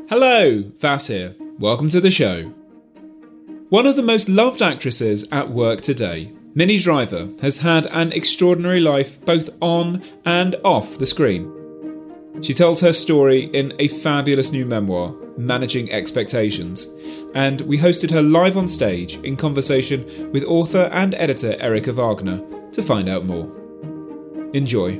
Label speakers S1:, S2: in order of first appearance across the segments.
S1: Hello, Vas here. Welcome to the show. One of the most loved actresses at work today, Minnie Driver, has had an extraordinary life both on and off the screen. She tells her story in a fabulous new memoir, Managing Expectations, and we hosted her live on stage in conversation with author and editor Erica Wagner to find out more. Enjoy.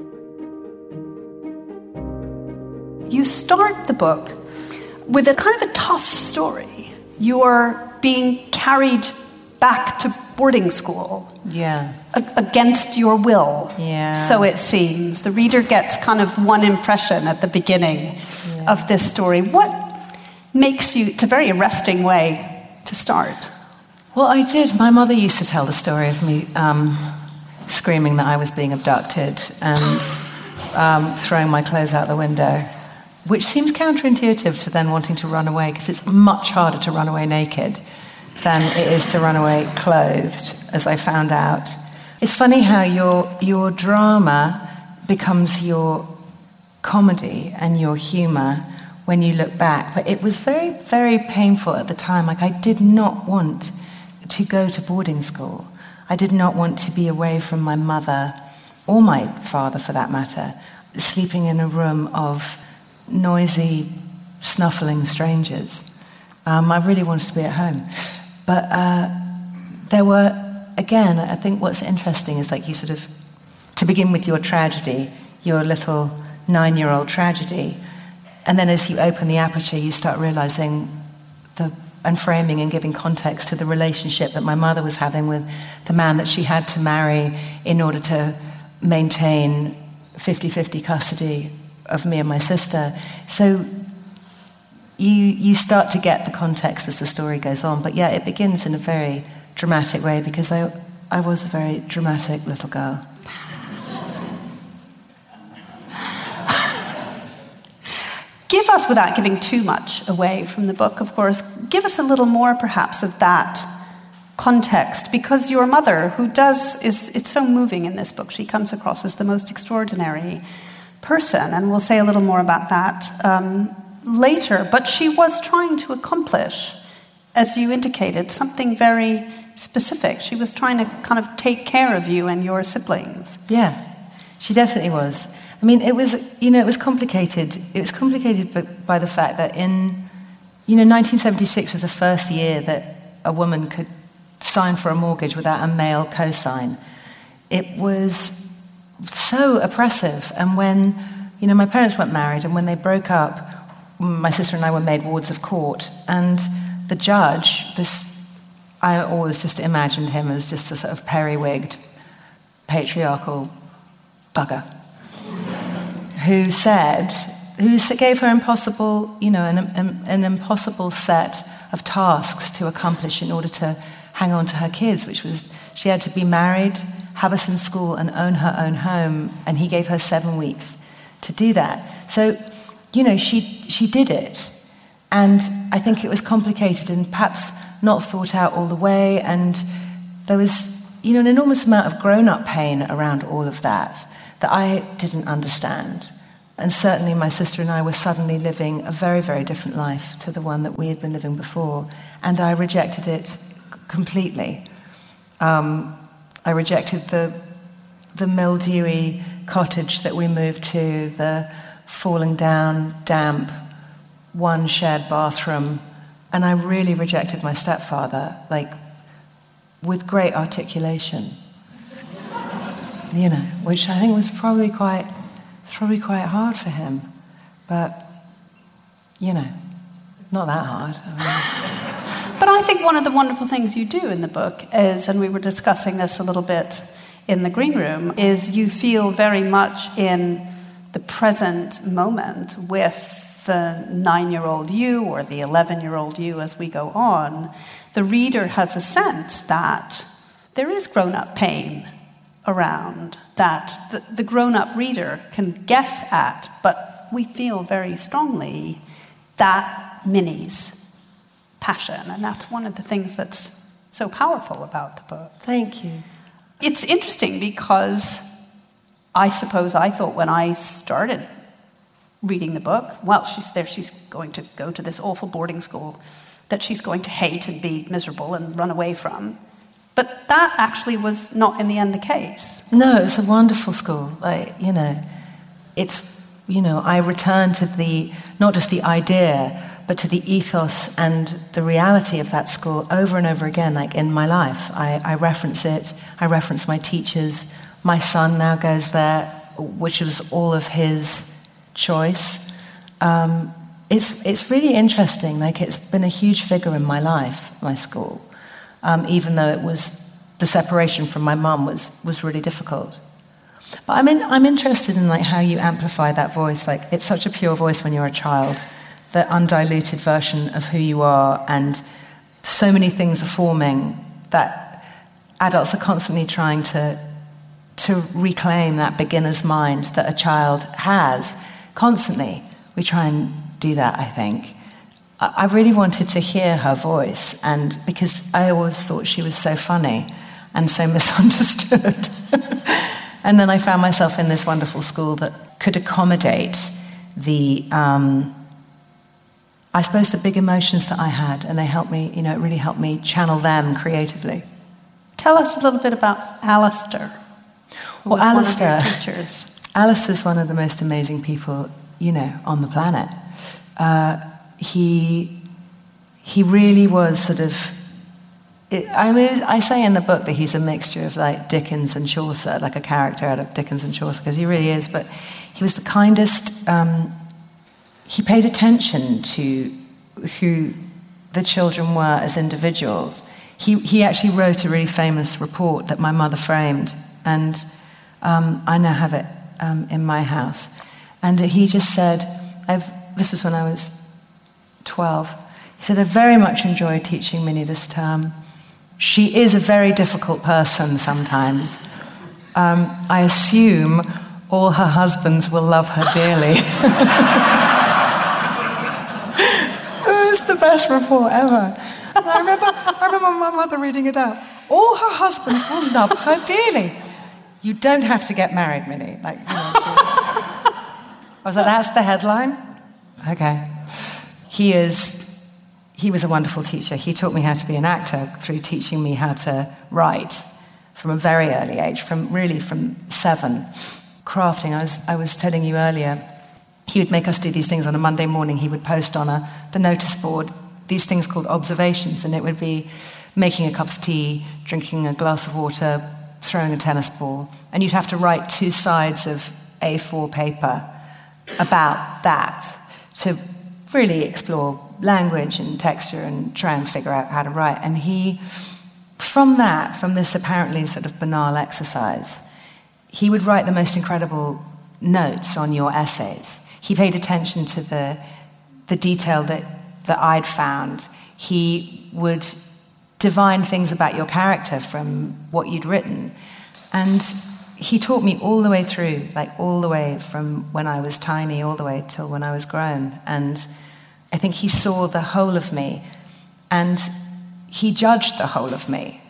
S2: You start the book with a kind of a tough story. You're being carried back to boarding school.
S3: Yeah.
S2: Against your will.
S3: Yeah.
S2: So it seems. The reader gets kind of one impression at the beginning of this story. What makes you... It's a very arresting way to start.
S3: Well, I did. My mother used to tell the story of me screaming that I was being abducted and throwing my clothes out the window, which seems counterintuitive to then wanting to run away, because it's much harder to run away naked than it is to run away clothed, as I found out. It's funny how your drama becomes your comedy and your humour when you look back. But it was very, very painful at the time. Like, I did not want to go to boarding school. I did not want to be away from my mother, or my father for that matter, sleeping in a room of noisy, snuffling strangers. I really wanted to be at home. But there were, again, I think what's interesting is, like, you sort of, to begin with your tragedy, your little 9-year-old tragedy, and then as you open the aperture, you start realizing and framing and giving context to the relationship that my mother was having with the man that she had to marry in order to maintain 50-50 custody of me and my sister. So you start to get the context as the story goes on. But yeah, it begins in a very dramatic way, because I was a very dramatic little girl.
S2: Give us, without giving too much away from the book, of course, give us a little more perhaps of that context, because your mother, it's so moving in this book, she comes across as the most extraordinary person, and we'll say a little more about that later, but she was trying to accomplish, as you indicated, something very specific. She was trying to kind of take care of you and your siblings.
S3: Yeah, she definitely was. I mean, it was complicated. It was complicated by the fact that 1976 was the first year that a woman could sign for a mortgage without a male co-sign. It was so oppressive. And when, my parents weren't married, and when they broke up, my sister and I were made wards of court. And the judge, I always just imagined him as just a sort of periwigged, patriarchal bugger, who gave her impossible, an impossible set of tasks to accomplish in order to hang on to her kids, which was she had to be married, have us in school, and own her own home, and he gave her 7 weeks to do that. So, she did it, and I think it was complicated and perhaps not thought out all the way, and there was, an enormous amount of grown-up pain around all of that I didn't understand. And certainly my sister and I were suddenly living a very, very different life to the one that we had been living before, and I rejected it completely. I rejected the mildewy cottage that we moved to, the falling down, damp, one shared bathroom, and I really rejected my stepfather, with great articulation. Which I think was probably quite hard for him, but not that hard.
S2: But I think one of the wonderful things you do in the book is, and we were discussing this a little bit in the green room, is you feel very much in the present moment with the 9-year-old you or the 11-year-old you as we go on. The reader has a sense that there is grown-up pain around, that the grown-up reader can guess at, but we feel very strongly that Minnie's passion, and that's one of the things that's so powerful about the book.
S3: Thank you.
S2: It's interesting because I suppose I thought when I started reading the book, well, she's going to go to this awful boarding school that she's going to hate and be miserable and run away from. But that actually was not in the end the case.
S3: No, it's a wonderful school. I return to not just the idea, but to the ethos and the reality of that school over and over again, like in my life. I reference it, I reference my teachers. My son now goes there, which was all of his choice. It's really interesting. Like, it's been a huge figure in my life, my school, even though the separation from my mum was really difficult. But I'm interested in like how you amplify that voice. Like, it's such a pure voice when you're a child, the undiluted version of who you are, and so many things are forming that adults are constantly trying to reclaim that beginner's mind that a child has. Constantly, we try and do that, I think. I really wanted to hear her voice, and because I always thought she was so funny and so misunderstood. And then I found myself in this wonderful school that could accommodate the big emotions that I had, and they helped me, it really helped me channel them creatively.
S2: Tell us a little bit about Alistair. Well, Alistair, one of your teachers.
S3: Alistair's one of the most amazing people, on the planet. He really was sort of. I say in the book that he's a mixture of like Dickens and Chaucer, like a character out of Dickens and Chaucer, because he really is. But he was the kindest. He paid attention to who the children were as individuals. He actually wrote a really famous report that my mother framed, and I now have it in my house. And he just said, this was when I was 12, he said, "I very much enjoyed teaching Minnie this term. She is a very difficult person sometimes. I assume all her husbands will love her dearly." It was the best report ever. And I remember my mother reading it out. All her husbands will love her dearly. You don't have to get married, Minnie. I was like, that's the headline? Okay. He was a wonderful teacher. He taught me how to be an actor through teaching me how to write from a very early age, from 7. Crafting, I was telling you earlier, he would make us do these things on a Monday morning. He would post on the notice board these things called observations, and it would be making a cup of tea, drinking a glass of water, throwing a tennis ball, and you'd have to write 2 sides of A4 paper about that to really explore language and texture and try and figure out how to write. And from this apparently sort of banal exercise, he would write the most incredible notes on your essays. He paid attention to the detail that I'd found. He would divine things about your character from what you'd written. And he taught me all the way through, like all the way from when I was tiny all the way till when I was grown. And I think he saw the whole of me, and he judged the whole of me.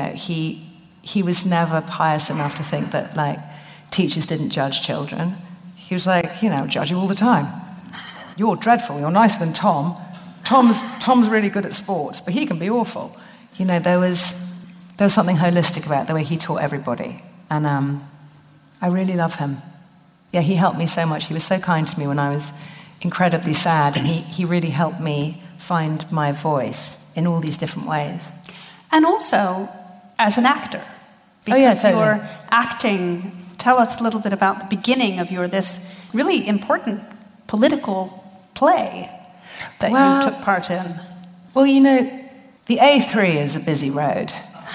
S3: He was never pious enough to think that like teachers didn't judge children. He was like, judge you all the time. You're dreadful. You're nicer than Tom. Tom's really good at sports, but he can be awful. There was something holistic about the way he taught everybody, and I really love him. Yeah, he helped me so much. He was so kind to me when I was incredibly sad, and he really helped me find my voice in all these different ways.
S2: And also as an actor, because you're acting. Tell us a little bit about the beginning of this really important political play that you took part in.
S3: Well, the A3 is a busy road,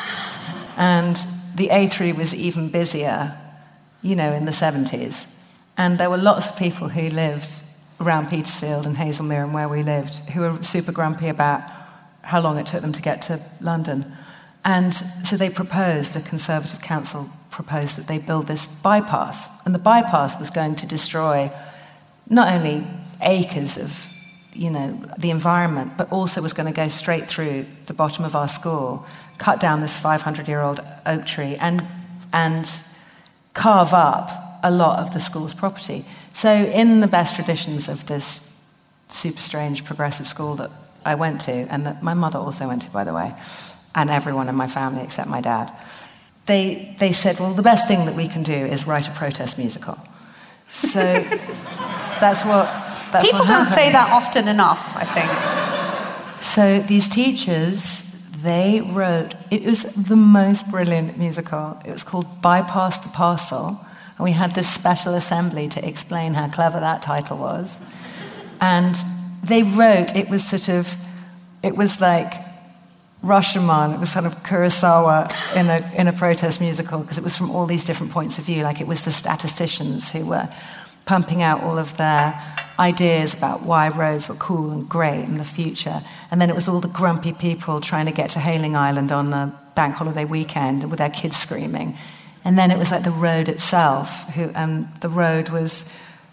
S3: and the A3 was even busier, in the 70s. And there were lots of people who lived around Petersfield and Hazelmere and where we lived who were super grumpy about how long it took them to get to London. And so the Conservative Council proposed that they build this bypass. And the bypass was going to destroy not only acres of the environment, but also was going to go straight through the bottom of our school, cut down this 500-year-old oak tree, and carve up a lot of the school's property. So in the best traditions of this super strange progressive school that I went to, and that my mother also went to, by the way, and everyone in my family except my dad, they said, well, the best thing that we can do is write a protest musical. So that's what
S2: People don't say that often enough, I think.
S3: So these teachers, they wrote, it was the most brilliant musical. It was called Bypass the Parcel, and we had this special assembly to explain how clever that title was. And they wrote, it was like Rashomon, it was sort of Kurosawa in a protest musical, because it was from all these different points of view. Like, it was the statisticians who were pumping out all of their ideas about why roads were cool and great in the future. And then it was all the grumpy people trying to get to Hailing Island on the bank holiday weekend with their kids screaming. And then it was like the road itself, the road was,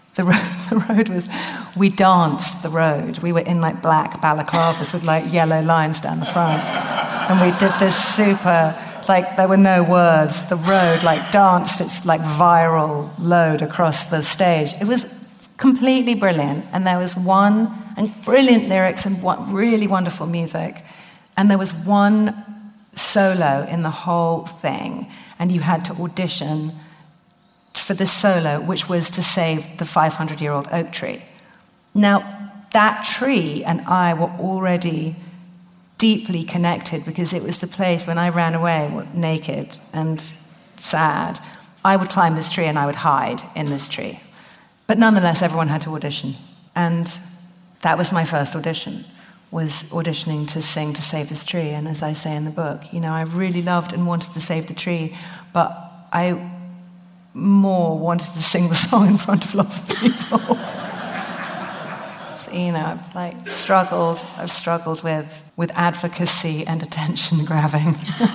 S3: we danced the road. We were in like black balaclavas with like yellow lines down the front. And we did this super, like, there were no words. The road like danced its like viral load across the stage. It was completely brilliant. And there was brilliant lyrics and really wonderful music. And there was one solo in the whole thing. And you had to audition for this solo, which was to save the 500-year-old oak tree. Now, that tree and I were already deeply connected, because it was the place when I ran away naked and sad. I would climb this tree and I would hide in this tree. But nonetheless, everyone had to audition. And that was my first audition, was auditioning to sing To Save This Tree. And as I say in the book, I really loved and wanted to save the tree, but I more wanted to sing the song in front of lots of people. So, I've struggled with advocacy and attention grabbing.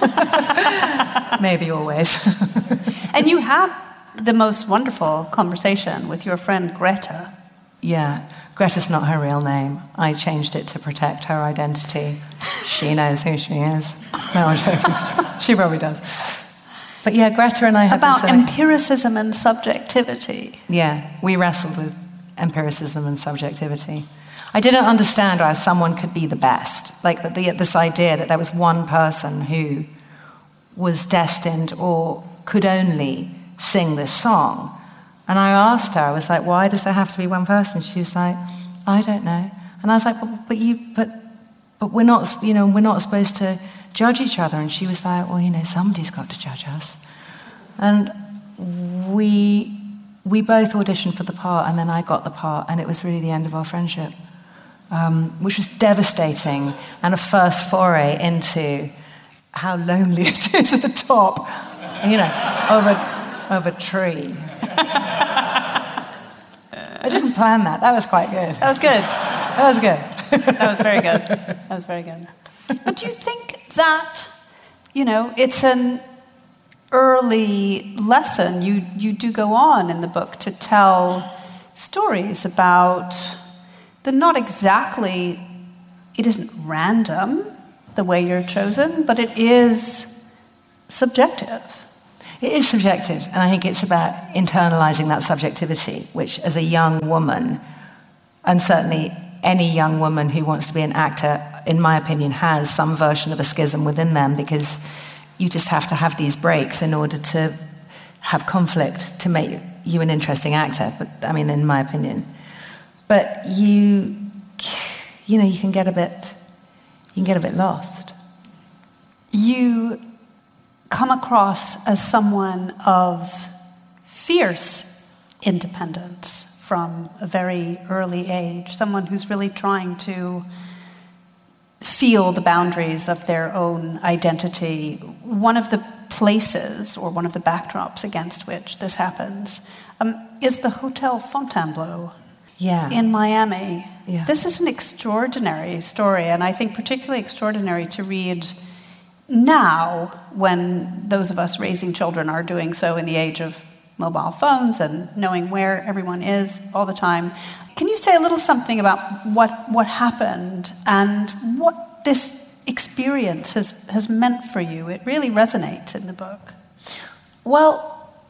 S3: Maybe always.
S2: And you have the most wonderful conversation with your friend Greta.
S3: Yeah, Greta's not her real name. I changed it to protect her identity. She knows who she is. No, I'm joking. She probably does. But yeah, Greta and I had
S2: about empiricism and subjectivity.
S3: Yeah, we wrestled with empiricism and subjectivity. I didn't understand why someone could be the best. Like this idea that there was one person who was destined or could only sing this song. And I asked her, I was like, why does there have to be one person? She was like, I don't know. And I was like, but we're not supposed to judge each other. And she was like, well, somebody's got to judge us. And we both auditioned for the part, and then I got the part, and it was really the end of our friendship, which was devastating, and a first foray into how lonely it is at the top, of a tree. I didn't plan that. That was quite good.
S2: That was good.
S3: That was good.
S2: That was very good. That was very good. But do you think that, it's an early lesson? You do go on in the book to tell stories about not exactly, it isn't random the way you're chosen, but it is subjective.
S3: It is subjective, and I think it's about internalizing that subjectivity, which as a young woman, and certainly any young woman who wants to be an actor, in my opinion, has some version of a schism within them, because you just have to have these breaks in order to have conflict to make you an interesting actor. But in my opinion, but you can get a bit lost.
S2: You come across as someone of fierce independence from a very early age, someone who's really trying to feel the boundaries of their own identity. One of the places, or one of the backdrops against which this happens, is the Hotel Fontainebleau in Miami.
S3: Yeah.
S2: This is an extraordinary story, and I think particularly extraordinary to read now, when those of us raising children are doing so in the age of mobile phones and knowing where everyone is all the time. Can you say a little something about what happened and what this experience has meant for you? It really resonates in the book.
S3: Well,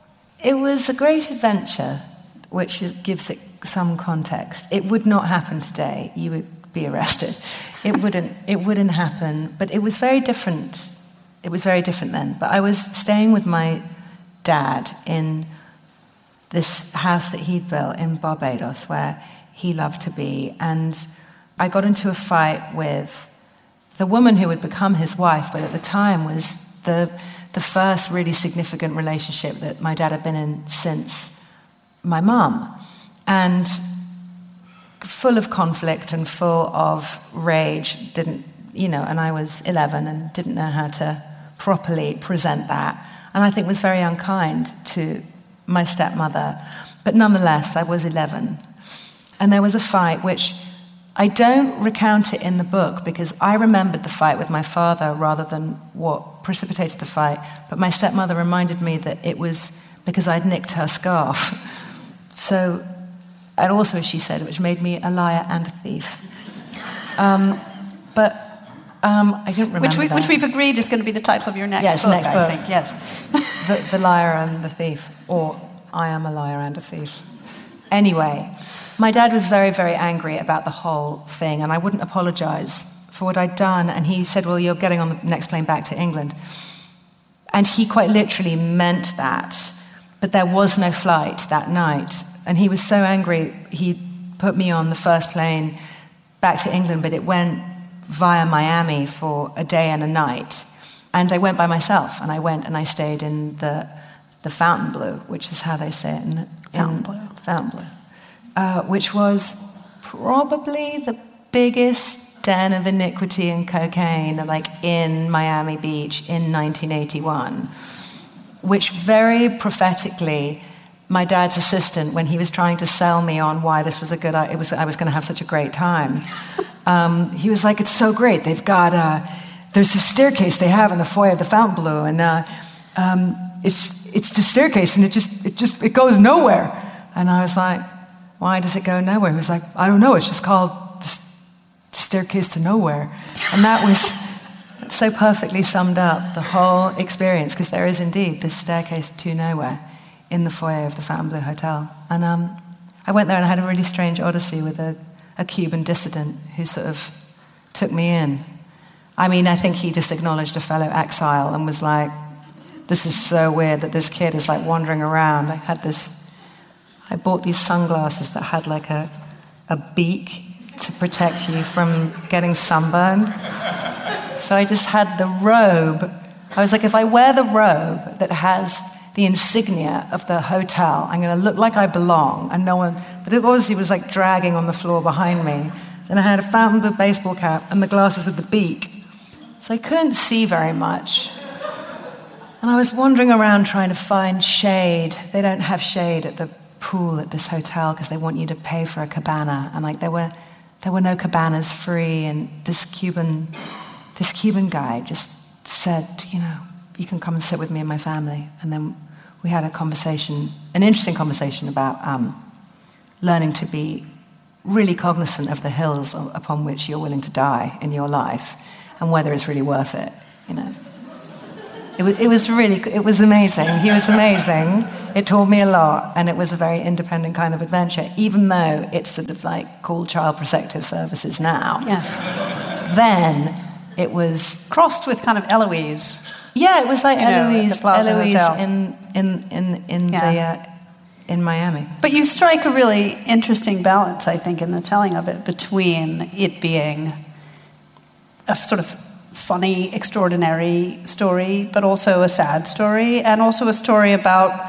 S3: It was a great adventure, which gives it some context. It would not happen today. You would be arrested. It wouldn't happen. But it was very different. It was very different then. But I was staying with my dad in this house that he'd built in Barbados, where he loved to be. And I got into a fight with the woman who would become his wife, but at the time was the first really significant relationship that my dad had been in since my mum. And full of conflict and full of rage, and I was 11 and didn't know how to properly present that. And I think was very unkind to my stepmother. But nonetheless, I was 11. And there was a fight which I don't recount it in the book because I remembered the fight with my father rather than what precipitated the fight. But my stepmother reminded me that it was because I'd nicked her scarf. So, and also, as she said, which made me a liar and a thief. I don't remember that.
S2: Which we've agreed is going to be the title of your next book,
S3: next book.
S2: I think. Yes.
S3: The Liar and the Thief, or I Am a Liar and a Thief. Anyway, my dad was very, very angry about the whole thing, and I wouldn't apologize for what I'd done. And he said, well, you're getting on the next plane back to England. And he quite literally meant that. But there was no flight that night. And he was so angry, he put me on the first plane back to England, but it went via Miami for a day and a night. And I went by myself, and I went and I stayed in the Fontainebleau, which is how they say it. Fontainebleau. Which was probably the biggest den of iniquity and cocaine, like in Miami Beach in 1981, which very prophetically, my dad's assistant, when he was trying to sell me on why this was I was going to have such a great time, he was like, it's so great. They've got, there's this staircase they have in the foyer of the Fontainebleau, and it's the staircase, and it goes nowhere. And I was like, why does it go nowhere? He was like, I don't know, it's just called the staircase to nowhere. And that was so perfectly summed up the whole experience, because there is indeed this staircase to nowhere in the foyer of the Fontainebleau Hotel. And I went there and I had a really strange odyssey with a Cuban dissident who sort of took me in. I mean, I think he just acknowledged a fellow exile and was like, this is so weird that this kid is like wandering around. I bought these sunglasses that had like a beak to protect you from getting sunburned. So I just had the robe. I was like, if I wear the robe that has the insignia of the hotel, I'm going to look like I belong, and no one. But it obviously was like dragging on the floor behind me. Then I had a Fontainebleau baseball cap and the glasses with the beak, so I couldn't see very much. And I was wandering around trying to find shade. They don't have shade at the pool at this hotel because they want you to pay for a cabana, and like there were no cabanas free. And this Cuban guy just said, you can come and sit with me and my family. And then we had an interesting conversation about learning to be really cognizant of the hills upon which you're willing to die in your life, and whether it's really worth it. It was amazing. He was amazing. It taught me a lot, and it was a very independent kind of adventure, even though it's sort of like called Child Protective Services now.
S2: Yes.
S3: Then it was
S2: crossed with kind of Eloise.
S3: Yeah, it was like Eloise in Miami.
S2: But you strike a really interesting balance, I think, in the telling of it, between it being a sort of funny, extraordinary story, but also a sad story, and also a story about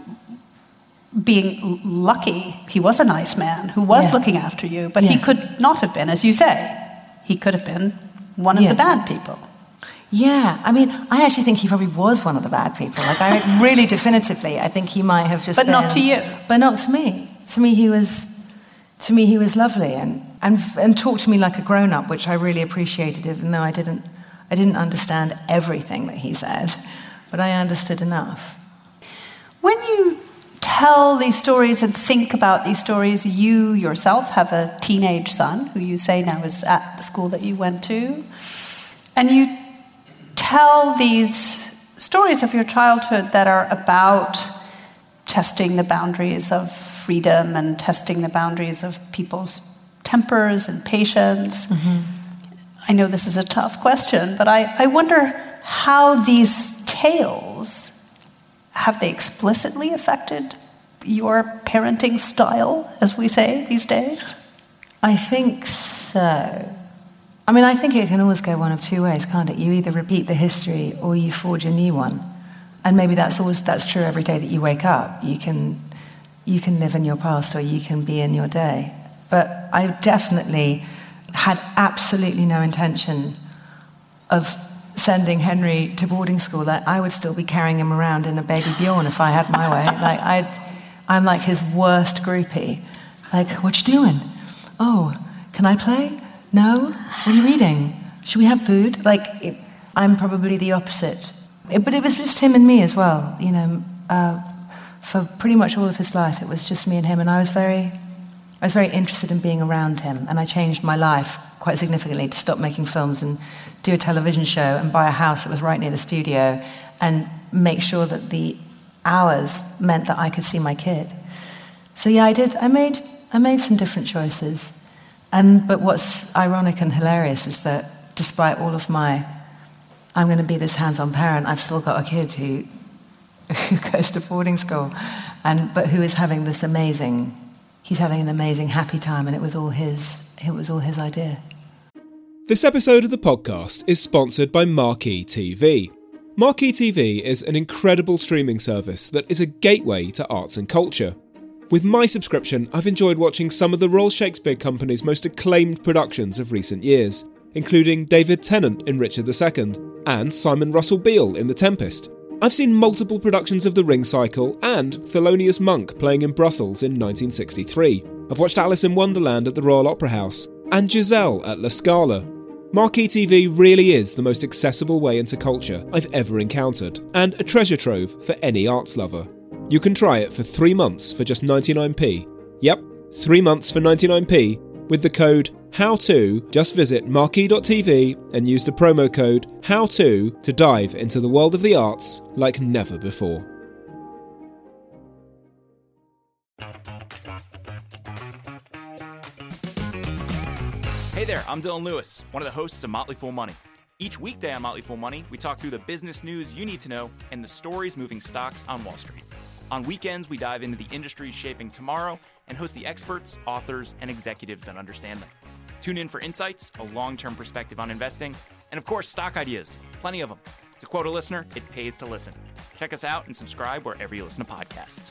S2: being lucky. He was a nice man who was looking after you, but he could not have been, as you say. He could have been one of the bad people.
S3: Yeah, I mean, I actually think he probably was one of the bad people. Like, I really definitively, I think he might have just
S2: But not to you.
S3: But not to me. To me, he was lovely and talked to me like a grown-up, which I really appreciated, even though I didn't understand everything that he said, but I understood enough.
S2: When you tell these stories and think about these stories, you yourself have a teenage son who you say now is at the school that you went to, and you tell these stories of your childhood that are about testing the boundaries of freedom and testing the boundaries of people's tempers and patience. Mm-hmm. I know this is a tough question, but I wonder how these tales, have they explicitly affected your parenting style, as we say these days?
S3: I think so. I mean, I think it can always go one of two ways, can't it? You either repeat the history or you forge a new one. And maybe that's true every day that you wake up. You can live in your past or you can be in your day. But I definitely had absolutely no intention of sending Henry to boarding school. I would still be carrying him around in a baby Bjorn if I had my way. I'm like his worst groupie. Like, what you doing? Oh, can I play? No? What are you reading? Should we have food? I'm probably the opposite. But it was just him and me as well. For pretty much all of his life, it was just me and him. And I was very interested in being around him. And I changed my life quite significantly to stop making films and do a television show and buy a house that was right near the studio and make sure that the hours meant that I could see my kid. So yeah, I did. I made some different choices. But what's ironic and hilarious is that despite all of my, I'm going to be this hands-on parent, I've still got a kid who goes to boarding school, but who is having this amazing, he's having an amazing happy time, and it was all his idea.
S1: This episode of the podcast is sponsored by Marquee TV. Marquee TV is an incredible streaming service that is a gateway to arts and culture. With my subscription, I've enjoyed watching some of the Royal Shakespeare Company's most acclaimed productions of recent years, including David Tennant in Richard II and Simon Russell Beale in The Tempest. I've seen multiple productions of The Ring Cycle and Thelonious Monk playing in Brussels in 1963. I've watched Alice in Wonderland at the Royal Opera House and Giselle at La Scala. Marquee TV really is the most accessible way into culture I've ever encountered, and a treasure trove for any arts lover. You can try it for 3 months for just 99p. Yep, 3 months for 99p with the code HOWTO. Just visit marquee.tv and use the promo code HOWTO to dive into the world of the arts like never before.
S4: Hey there, I'm Dylan Lewis, one of the hosts of Motley Fool Money. Each weekday on Motley Fool Money, we talk through the business news you need to know and the stories moving stocks on Wall Street. On weekends, we dive into the industries shaping tomorrow and host the experts, authors, and executives that understand them. Tune in for insights, a long-term perspective on investing, and of course, stock ideas. Plenty of them. To quote a listener, it pays to listen. Check us out and subscribe wherever you listen to podcasts.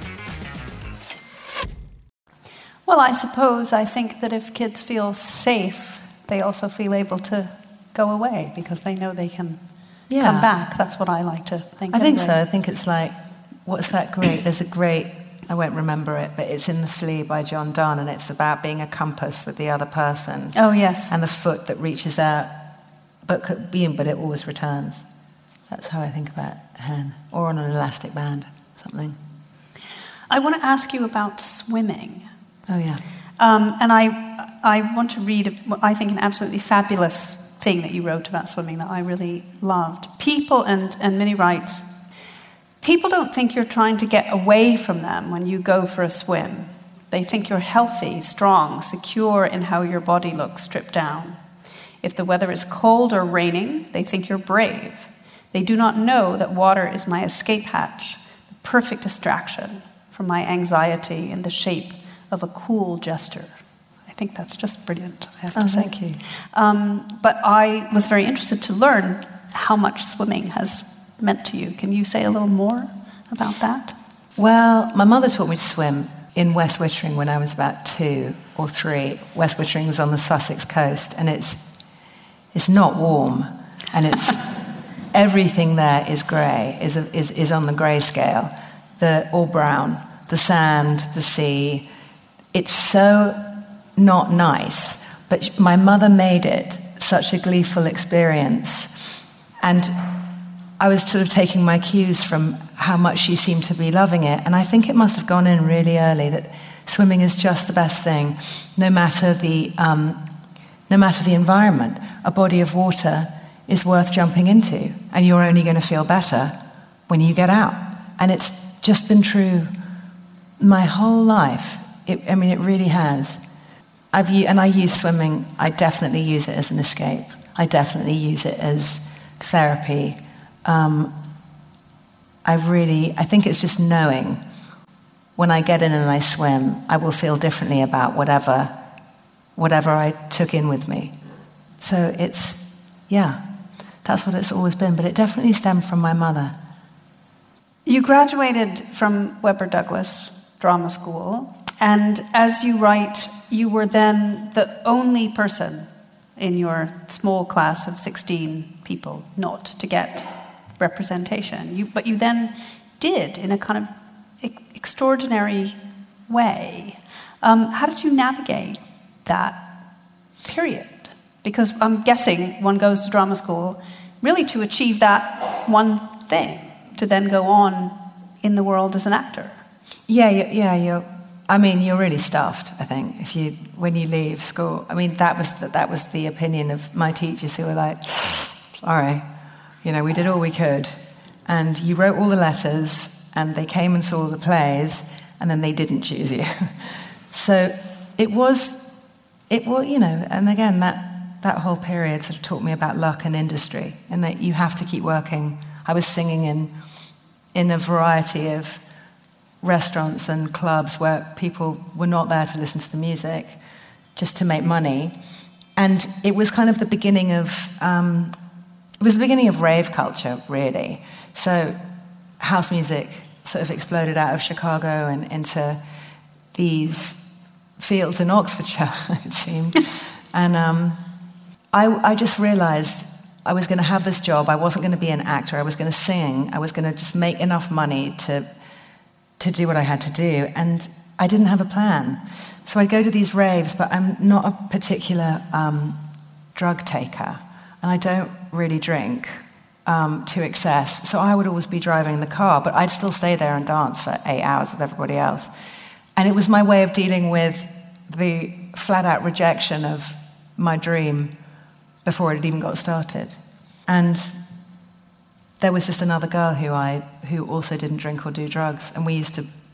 S2: Well, I think that if kids feel safe, they also feel able to go away because they know they can come back. That's what I like to think.
S3: I think so. I think it's like, what's that great? There's a great, I won't remember it, but it's in The Flea by John Donne, and it's about being a compass with the other person.
S2: Oh, yes.
S3: And the foot that reaches out, but it always returns. That's how I think about hen. Or on an elastic band, something.
S2: I want to ask you about swimming.
S3: Oh, yeah.
S2: And I want to read, I think, an absolutely fabulous thing that you wrote about swimming that I really loved. People, and Minnie writes, people don't think you're trying to get away from them when you go for a swim. They think you're healthy, strong, secure in how your body looks stripped down. If the weather is cold or raining, they think you're brave. They do not know that water is my escape hatch, the perfect distraction from my anxiety in the shape of a cool gesture. I think that's just brilliant, I have to say.
S3: Thank you.
S2: But I was very interested to learn how much swimming has meant to you. Can you say a little more about that?
S3: Well, my mother taught me to swim in West Wittering when I was about 2 or 3. West Wittering is on the Sussex coast, and it's not warm, and it's everything there is grey, is on the grey scale, or brown, the sand, the sea. It's so not nice, but my mother made it such a gleeful experience, and I was sort of taking my cues from how much she seemed to be loving it, and I think it must have gone in really early that swimming is just the best thing, no matter the environment. A body of water is worth jumping into, and you're only going to feel better when you get out, and it's just been true my whole life. It really has. I use swimming, I definitely use it as an escape. I definitely use it as therapy. I think it's just knowing when I get in and I swim, I will feel differently about whatever I took in with me. So that's what it's always been, but it definitely stemmed from my mother.
S2: You graduated from Webber Douglas Drama School, and as you write, you were then the only person in your small class of 16 people not to get representation. But you then did, in a kind of extraordinary way. How did you navigate that period? Because I'm guessing one goes to drama school really to achieve that one thing, to then go on in the world as an actor. You're really stuffed, I think, when you leave school. That was the opinion of my teachers, who were like, sorry, we did all we could. And you wrote all the letters, and they came and saw the plays, and then they didn't choose you. So it was, and again, that whole period sort of taught me about luck and industry, and that you have to keep working. I was singing in a variety of restaurants and clubs where people were not there to listen to the music, just to make money. And it was kind of the beginning of rave culture, really. So house music sort of exploded out of Chicago and into these fields in Oxfordshire, it seemed. And I just realized I was going to have this job. I wasn't going to be an actor. I was going to sing. I was going to just make enough money to do what I had to do. And I didn't have a plan. So I'd go to these raves, but I'm not a particular drug taker. And I don't really drink to excess. So I would always be driving the car, but I'd still stay there and dance for 8 hours with everybody else. And it was my way of dealing with the flat-out rejection of my dream before it had even got started. And there was just another girl who also didn't drink or do drugs, and we'd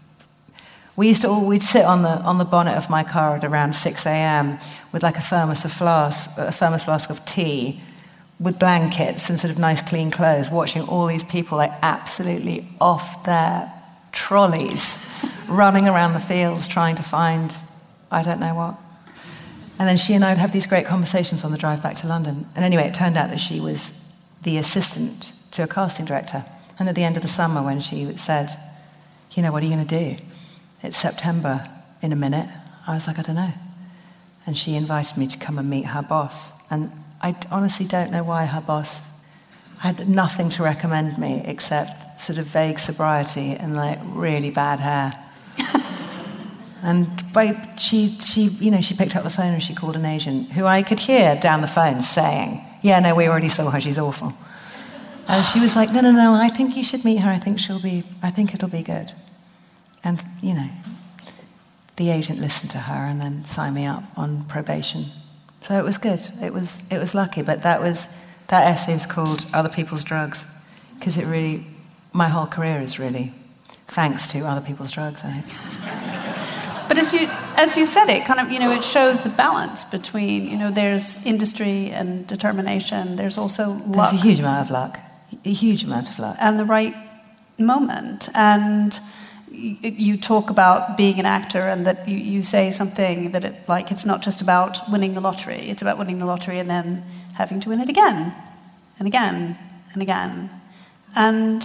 S2: sit on the bonnet of my car at around 6 a.m. with like a thermos flask of tea, with blankets and sort of nice clean clothes, watching all these people like absolutely off their trolleys, running around the fields trying to find I don't know what. And then she and I would have these great conversations on the drive back to London. And anyway, it turned out that she was the assistant to a casting director. And at the end of the summer, when she said, what are you going to do? It's September in a minute. I was like, I don't know. And she invited me to come and meet her boss. And I honestly don't know why her boss had nothing to recommend me except sort of vague sobriety and like really bad hair. And she picked up the phone and she called an agent who I could hear down the phone saying, we already saw her, she's awful. And she was like, no, I think you should meet her, I think it'll be good. And, the agent listened to her and then signed me up on probation. So it was good, it was lucky, but that essay is called Other People's Drugs, because my whole career is really thanks to other people's drugs, I think. But as you said, it kind of, it shows the balance between, there's industry and determination. There's also luck.
S3: There's a huge amount of luck.
S2: And the right moment. And you talk about being an actor, and that you say something that it's not just about winning the lottery. It's about winning the lottery and then having to win it again and again and again. And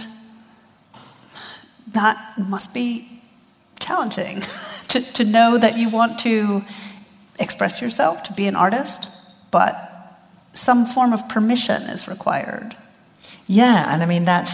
S2: that must be challenging to know that you want to express yourself, to be an artist, but some form of permission is required.
S3: Yeah, and that's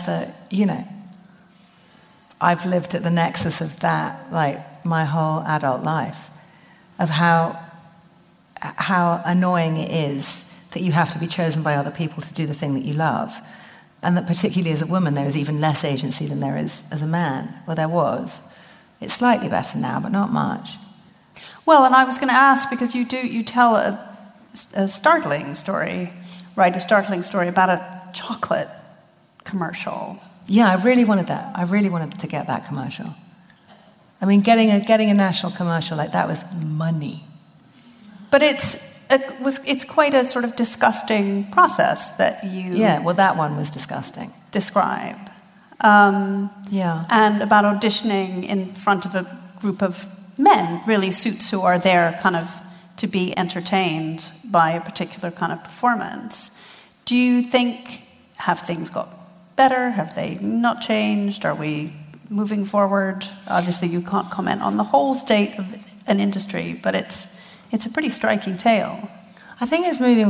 S3: I've lived at the nexus of that, like, my whole adult life, of how annoying it is that you have to be chosen by other people to do the thing that you love, and that particularly as a woman there is even less agency than there is as a man. Well, there was. It's slightly better now, but not much.
S2: Well, and I was going to ask, because you tell a startling story, write a startling story about a chocolate commercial
S3: Yeah, I really wanted that. I really wanted to get that commercial. I mean, getting a national commercial like that was money.
S2: But it's quite a sort of disgusting process that you...
S3: Yeah, well, that one was disgusting.
S2: ...describe.
S3: Yeah.
S2: And about auditioning in front of a group of men, really suits who are there kind of to be entertained by a particular kind of performance. Do you think, have things got better? Have they not changed? Are we moving forward? Obviously, you can't comment on the whole state of an industry, but it's a pretty striking tale.
S3: I think it's moving.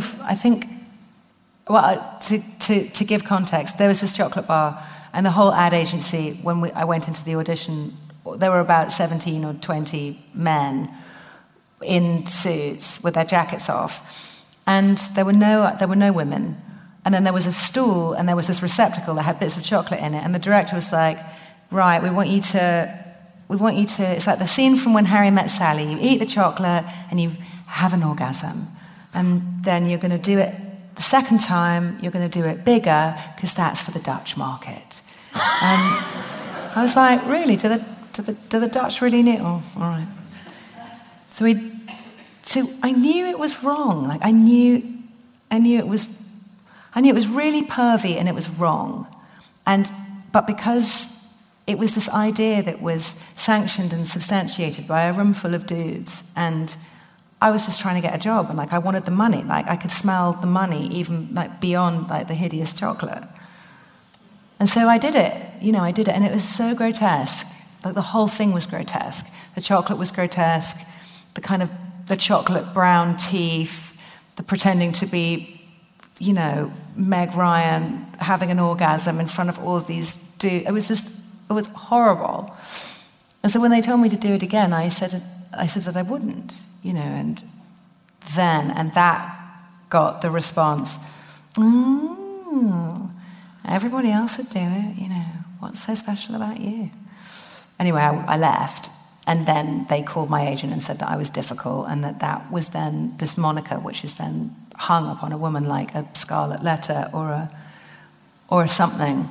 S3: Well, to give context, there was this chocolate bar, and the whole ad agency, when I went into the audition, there were about 17 or 20 men in suits with their jackets off, and there were no women. And then there was a stool, and there was this receptacle that had bits of chocolate in it, and the director was like, right, we want you to, it's like the scene from When Harry Met Sally. You eat the chocolate and you have an orgasm. And then you're going to do it the second time, you're going to do it bigger, because that's for the Dutch market. And I was like, really? Do the Dutch really need? Oh, all right. So I knew it was wrong. Like I knew it was really pervy and it was wrong. But because it was this idea that was sanctioned and substantiated by a room full of dudes, and I was just trying to get a job, and I wanted the money. I could smell the money even beyond the hideous chocolate. And so I did it. And it was so grotesque. The whole thing was grotesque. The chocolate was grotesque. The chocolate brown teeth, the pretending to be, Meg Ryan having an orgasm in front of all of these dudes. It was horrible. And so when they told me to do it again, I said that I wouldn't, and that got the response, everybody else would do it, what's so special about you? Anyway, I left, and then they called my agent and said that I was difficult, and that was then this moniker, which is then hung upon a woman like a scarlet letter or something.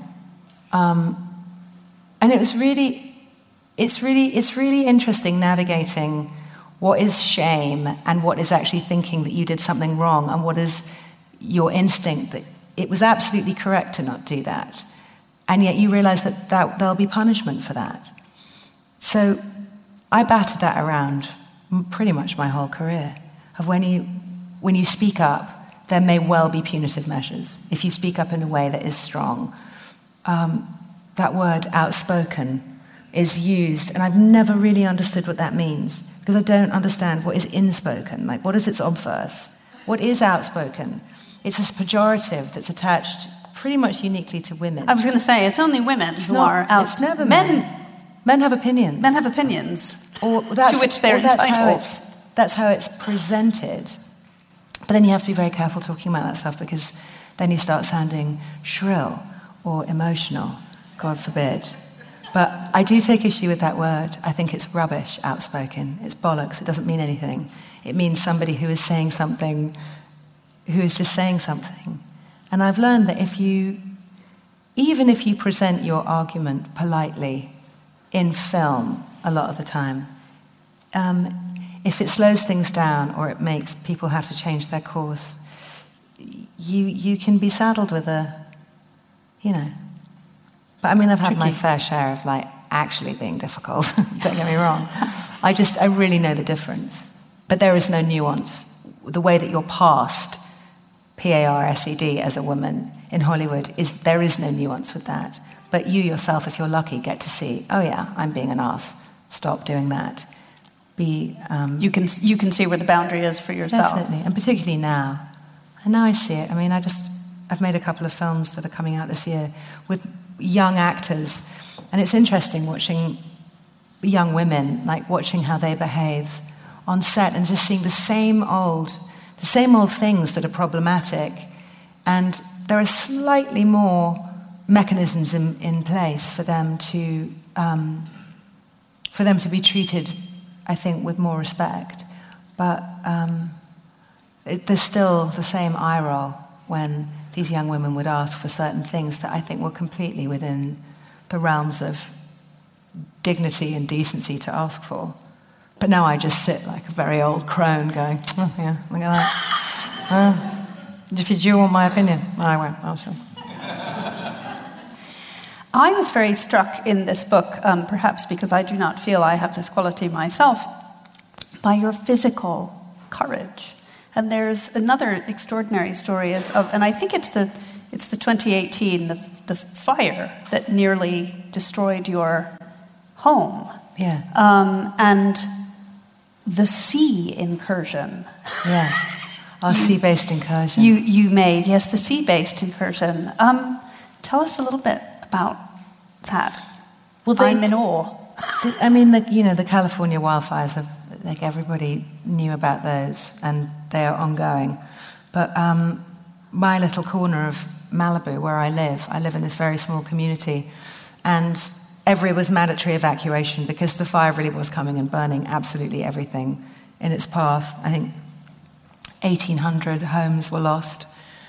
S3: And it's really interesting navigating what is shame and what is actually thinking that you did something wrong, and what is your instinct that it was absolutely correct to not do that. And yet you realize that there'll be punishment for that. So I battered that around pretty much my whole career, of when you speak up, there may well be punitive measures. If you speak up in a way that is strong, that word outspoken is used, and I've never really understood what that means, because I don't understand what is inspoken. What is its obverse? What is outspoken? It's a pejorative that's attached pretty much uniquely to women.
S2: I was going to say, it's only women who are out.
S3: It's never men. Men have opinions.
S2: Men have opinions,
S3: to
S2: which they're entitled.
S3: That's how it's presented. But then you have to be very careful talking about that stuff, because then you start sounding shrill or emotional, God forbid. But I do take issue with that word. I think it's rubbish, outspoken. It's bollocks. It doesn't mean anything. It means somebody who is saying something, who is just saying something. And I've learned that even if you present your argument politely in film a lot of the time, if it slows things down or it makes people have to change their course, you can be saddled with But I mean, I've had my fair share of actually being difficult. Don't get me wrong. I really know the difference. But there is no nuance. The way that you're passed PARSED as a woman in Hollywood there is no nuance with that. But you yourself, if you're lucky, get to see, oh yeah, I'm being an arse. Stop doing that.
S2: You can see where the boundary is for yourself.
S3: Definitely, and particularly now. And now I see it. I mean, I've made a couple of films that are coming out this year with young actors, and it's interesting watching young women, watching how they behave on set, and just seeing the same old things that are problematic, and there are slightly more mechanisms in place for them to be treated, I think, with more respect. But there's still the same eye roll when these young women would ask for certain things that I think were completely within the realms of dignity and decency to ask for. But now I just sit like a very old crone going, oh yeah, look at that. If you want my opinion, I won't. I'll show.
S2: I was very struck in this book, perhaps because I do not feel I have this quality myself, by your physical courage. And there's another extraordinary story and I think it's the 2018, the fire that nearly destroyed your home.
S3: Yeah.
S2: And the sea incursion.
S3: Yeah. Our sea-based incursion.
S2: You made, yes, the sea-based incursion. Tell us a little bit about that.
S3: Well,
S2: I'm in awe.
S3: I mean, the California wildfires, like everybody knew about those, and they are ongoing. But my little corner of Malibu, where I live in this very small community, and it was mandatory evacuation because the fire really was coming and burning absolutely everything in its path. I think 1,800 homes were lost.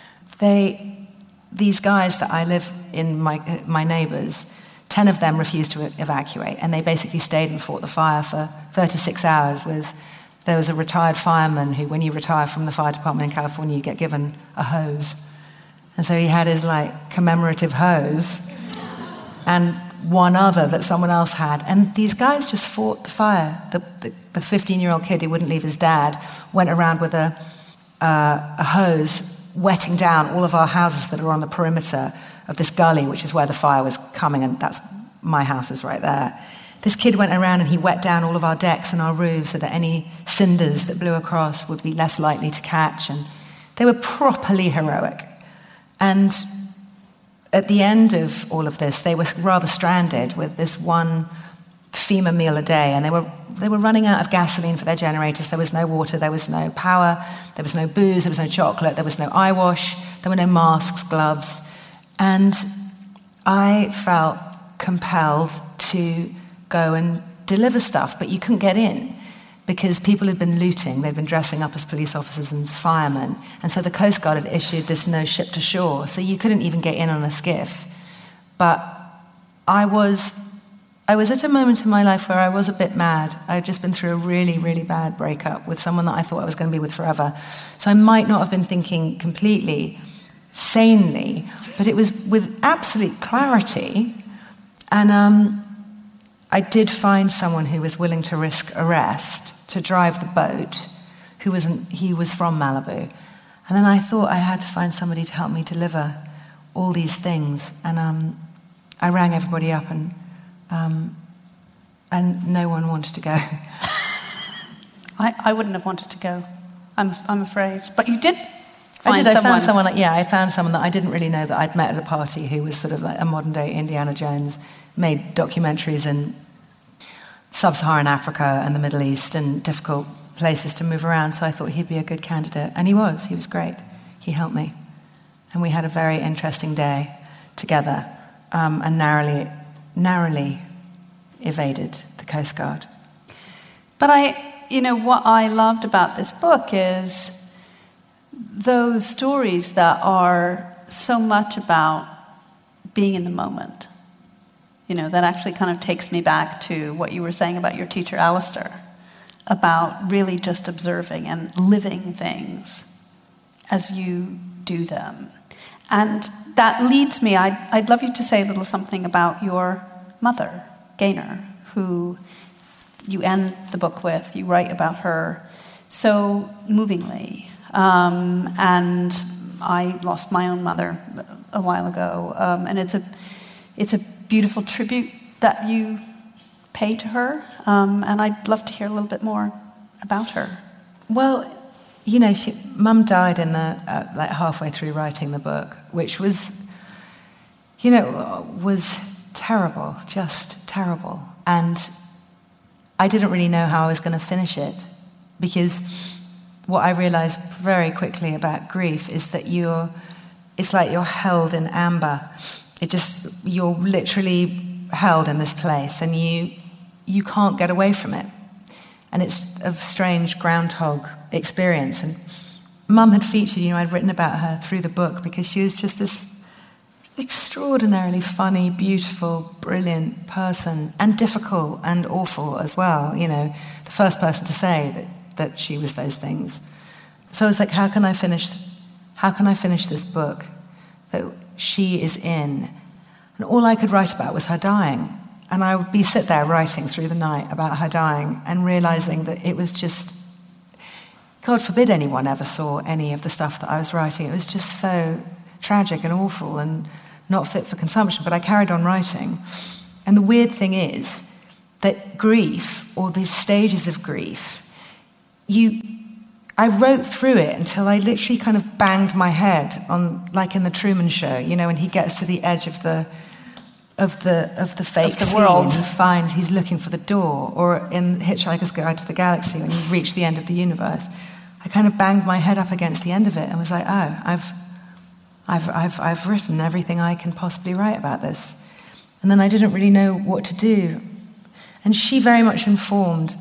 S3: These guys that I live in, my neighbors, 10 of them refused to evacuate, and they basically stayed and fought the fire for 36 hours. There was a retired fireman who, when you retire from the fire department in California, you get given a hose. And so he had his commemorative hose and one other that someone else had. And these guys just fought the fire. The 15-year-old kid who wouldn't leave his dad went around with a hose wetting down all of our houses that are on the perimeter of this gully, which is where the fire was coming, and that's my house is right there. This kid went around and he wet down all of our decks and our roofs so that any cinders that blew across would be less likely to catch, and they were properly heroic. And at the end of all of this, they were rather stranded with this one FEMA meal a day, and they were running out of gasoline for their generators. There was no water, there was no power, there was no booze, there was no chocolate, there was no eye wash, there were no masks, gloves. And I felt compelled to go and deliver stuff, but you couldn't get in because people had been looting. They'd been dressing up as police officers and as firemen. And so the Coast Guard had issued this no ship to shore, so you couldn't even get in on a skiff. But I was at a moment in my life where I was a bit mad. I had just been through a really, really bad breakup with someone that I thought I was going to be with forever. So I might not have been thinking completely sanely, but it was with absolute clarity. And I did find someone who was willing to risk arrest to drive the boat, he was from Malibu. And then I thought I had to find somebody to help me deliver all these things. And I rang everybody up, and no one wanted to go.
S2: I wouldn't have wanted to go, I'm afraid. But you did
S3: I found someone that I didn't really know that I'd met at a party who was sort of like a modern-day Indiana Jones, made documentaries in sub-Saharan Africa and the Middle East and difficult places to move around, so I thought he'd be a good candidate. And he was great. He helped me. And we had a very interesting day together, and narrowly evaded the Coast Guard.
S2: But what I loved about this book is those stories that are so much about being in the moment. That actually kind of takes me back to what you were saying about your teacher, Alistair, about really just observing and living things as you do them. And that leads me, I'd love you to say a little something about your mother, Gaynor, who you end the book with. You write about her so movingly. And I lost my own mother a while ago, and it's a beautiful tribute that you pay to her, and I'd love to hear a little bit more about her.
S3: Well, Mum died in the halfway through writing the book, which was, was terrible, just terrible, and I didn't really know how I was going to finish it, because what I realized very quickly about grief is that it's like you're held in amber. You're literally held in this place, and you can't get away from it. And it's a strange groundhog experience. And Mum had featured, I'd written about her through the book because she was just this extraordinarily funny, beautiful, brilliant person, and difficult and awful as well. The first person to say that she was those things. So I was like, how can I finish this book that she is in? And all I could write about was her dying. And I would sit there writing through the night about her dying and realizing that it was just, God forbid anyone ever saw any of the stuff that I was writing. It was just so tragic and awful and not fit for consumption. But I carried on writing. And the weird thing is that grief, or these stages of grief, I wrote through it until I literally kind of banged my head on, like in the Truman Show, when he gets to the edge of the fake world, and he's looking for the door, or in Hitchhiker's Guide to the Galaxy, when you reach the end of the universe. I kind of banged my head up against the end of it and was like, oh, I've written everything I can possibly write about this. And then I didn't really know what to do. And she very much informed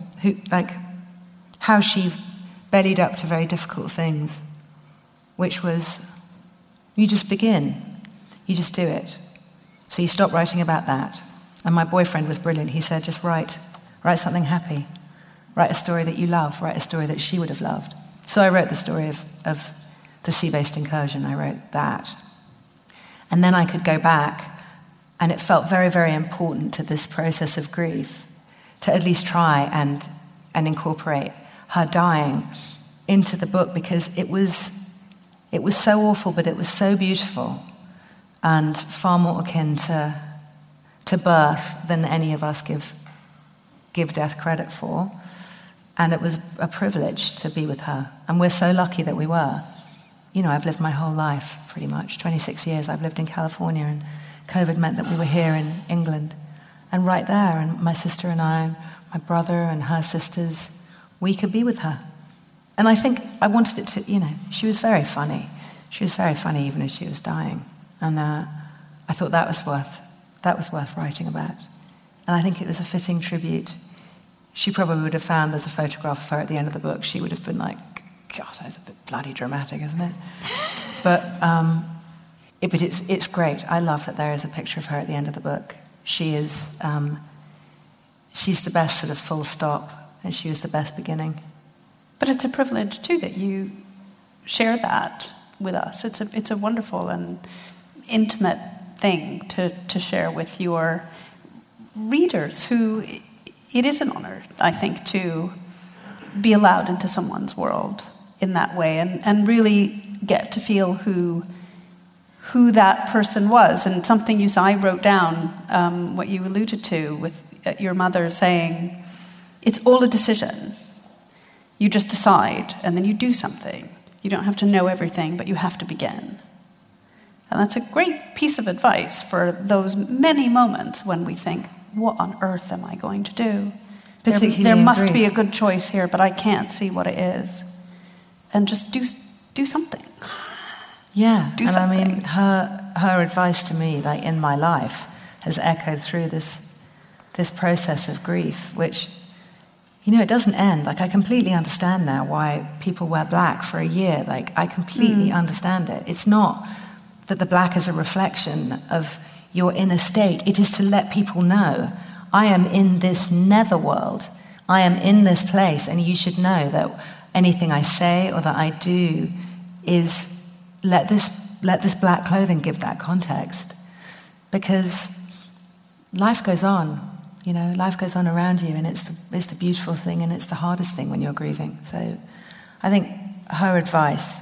S3: how she bellied up to very difficult things, which was, you just begin, you just do it. So you stop writing about that. And my boyfriend was brilliant. He said, just write something happy. Write a story that you love. Write a story that she would have loved. So I wrote the story of the sea-based incursion. I wrote that. And then I could go back, and it felt very, very important to this process of grief to at least try and incorporate her dying into the book, because it was so awful, but it was so beautiful and far more akin to birth than any of us give death credit for. And it was a privilege to be with her. And we're so lucky that we were. I've lived my whole life, pretty much. 26 years I've lived in California, and COVID meant that we were here in England. And right there, and my sister and I, and my brother and her sisters, we could be with her. And I think I wanted it to, she was very funny. She was very funny even as she was dying. And I thought that was worth writing about. And I think it was a fitting tribute. She probably would have found there's a photograph of her at the end of the book. She would have been like, God, that's a bit bloody dramatic, isn't it? But it's great. I love that there is a picture of her at the end of the book. She's the best sort of full stop, and she was the best beginning.
S2: But it's a privilege too that you share that with us. It's a wonderful and intimate thing to share with your readers, who it is an honor, I think, to be allowed into someone's world in that way and really get to feel who that person was. And something I wrote down, what you alluded to with your mother saying, it's all a decision. You just decide, and then you do something. You don't have to know everything, but you have to begin. And that's a great piece of advice for those many moments when we think, what on earth am I going to do? There must be a good choice here, but I can't see what it is. And just do something.
S3: Yeah,
S2: do something.
S3: I mean, her advice to me, like in my life, has echoed through this process of grief, which, it doesn't end. Like, I completely understand now why people wear black for a year. Like, I completely understand it. It's not that the black is a reflection of your inner state. It is to let people know, I am in this netherworld. I am in this place, and you should know that anything I say or that I do is let this black clothing give that context. Because life goes on. Life goes on around you, and it's the beautiful thing, and it's the hardest thing when you're grieving. So I think her advice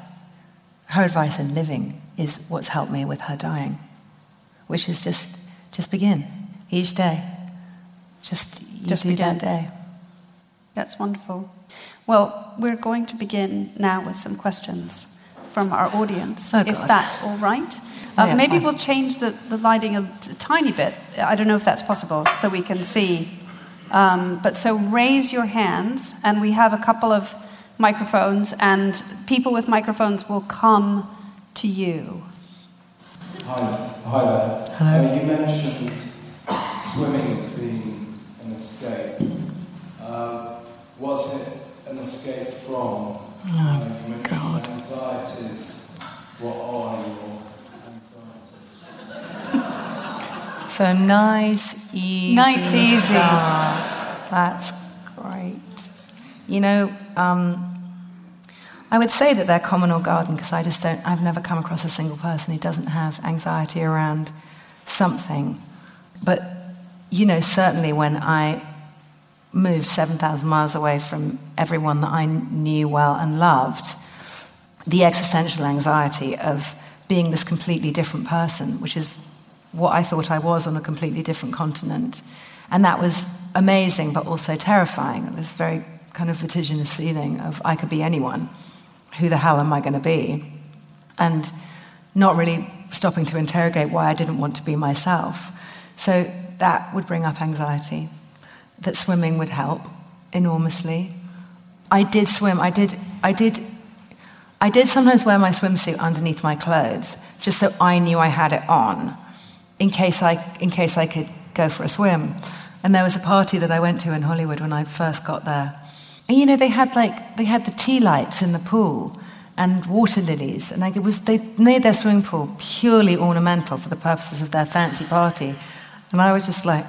S3: in living is what's helped me with her dying, which is just begin each day. Just do that day.
S2: That's wonderful. Well, we're going to begin now with some questions from our audience, if that's all right. Maybe we'll change the lighting a tiny bit. I don't know if that's possible, so we can see. But so raise your hands, and we have a couple of microphones, and people with microphones will come to you.
S5: Hi there.
S3: Hello.
S5: You mentioned swimming as being an escape. Was it an escape from? You mentioned anxiety.
S3: So nice, easy start. That's great. You know, I would say that they're common or garden because I've never come across a single person who doesn't have anxiety around something. But, you know, certainly when I moved 7,000 miles away from everyone that I knew well and loved, the existential anxiety of being this completely different person, which is what I thought I was on a completely different continent. And that was amazing, but also terrifying. This very kind of vertiginous feeling of I could be anyone. Who the hell am I going to be? And not really stopping to interrogate why I didn't want to be myself. So that would bring up anxiety. That swimming would help enormously. I did swim. I did sometimes wear my swimsuit underneath my clothes, just so I knew I had it on, in case I could go for a swim. And there was a party that I went to in Hollywood when I first got there. And you know, they had the tea lights in the pool and water lilies, and they made their swimming pool purely ornamental for the purposes of their fancy party. And I was just like,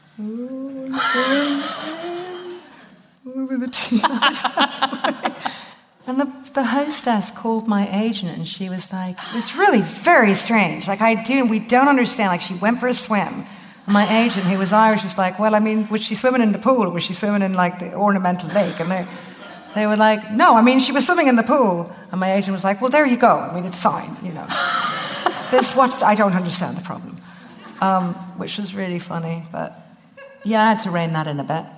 S3: over the tea lights. And the hostess called my agent, and she was like, "It's really very strange. Like we don't understand. Like she went for a swim." And my agent, who was Irish, was like, "Well, I mean, was she swimming in the pool, or was she swimming in like the ornamental lake?" And they were like, "No, I mean, she was swimming in the pool." And my agent was like, "Well, there you go. I mean, it's fine, you know. I don't understand the problem," which was really funny. But yeah, I had to rein that in a bit.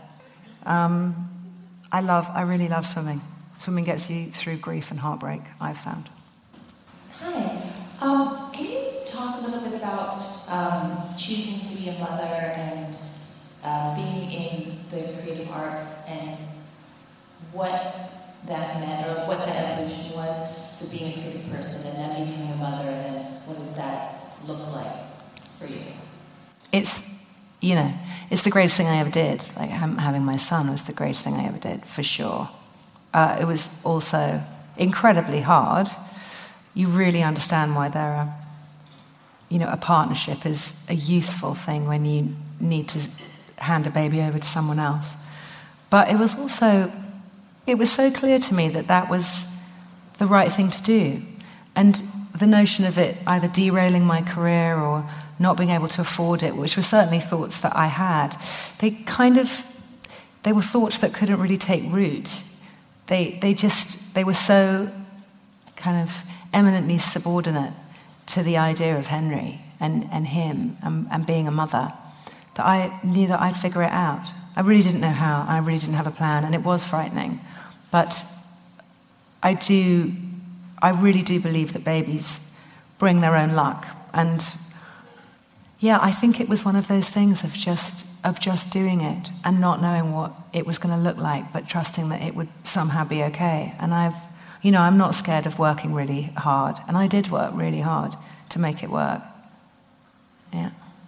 S3: I really love swimming. Swimming gets you through grief and heartbreak, I've found.
S6: Hi. Can you talk a little bit about choosing to be a mother and being in the creative arts and what that meant or what that evolution was? So being a creative person and then becoming a mother, and then what does that look like for you?
S3: It's the greatest thing I ever did. Like having my son was the greatest thing I ever did, for sure. It was also incredibly hard. You really understand why a partnership is a useful thing when you need to hand a baby over to someone else. But it was so clear to me that was the right thing to do. And the notion of it either derailing my career or not being able to afford it, which were certainly thoughts that I had, they were thoughts that couldn't really take root. They were so kind of eminently subordinate to the idea of Henry and him and being a mother that I knew that I'd figure it out. I really didn't know how, I really didn't have a plan, and it was frightening. But I really do believe that babies bring their own luck. And yeah, I think it was one of those things of just doing it and not knowing what it was going to look like, but trusting that it would somehow be okay. And I'm not scared of working really hard, and I did work really hard to make it work. Yeah.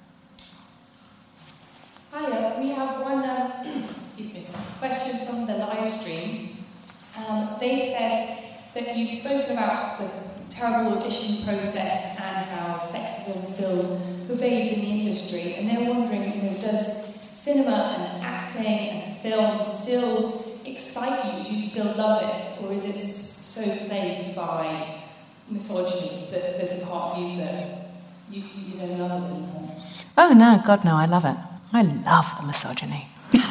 S7: Hiya, we have one question from the live stream. They said that you've spoken about the terrible audition process and how sexism still pervades in the industry, and they're wondering, does cinema and acting and film still excite you? Do you still love it, or is it so plagued by misogyny that there's a part of you that you don't love it anymore?
S3: Oh no, God no, I love it. I love the misogyny.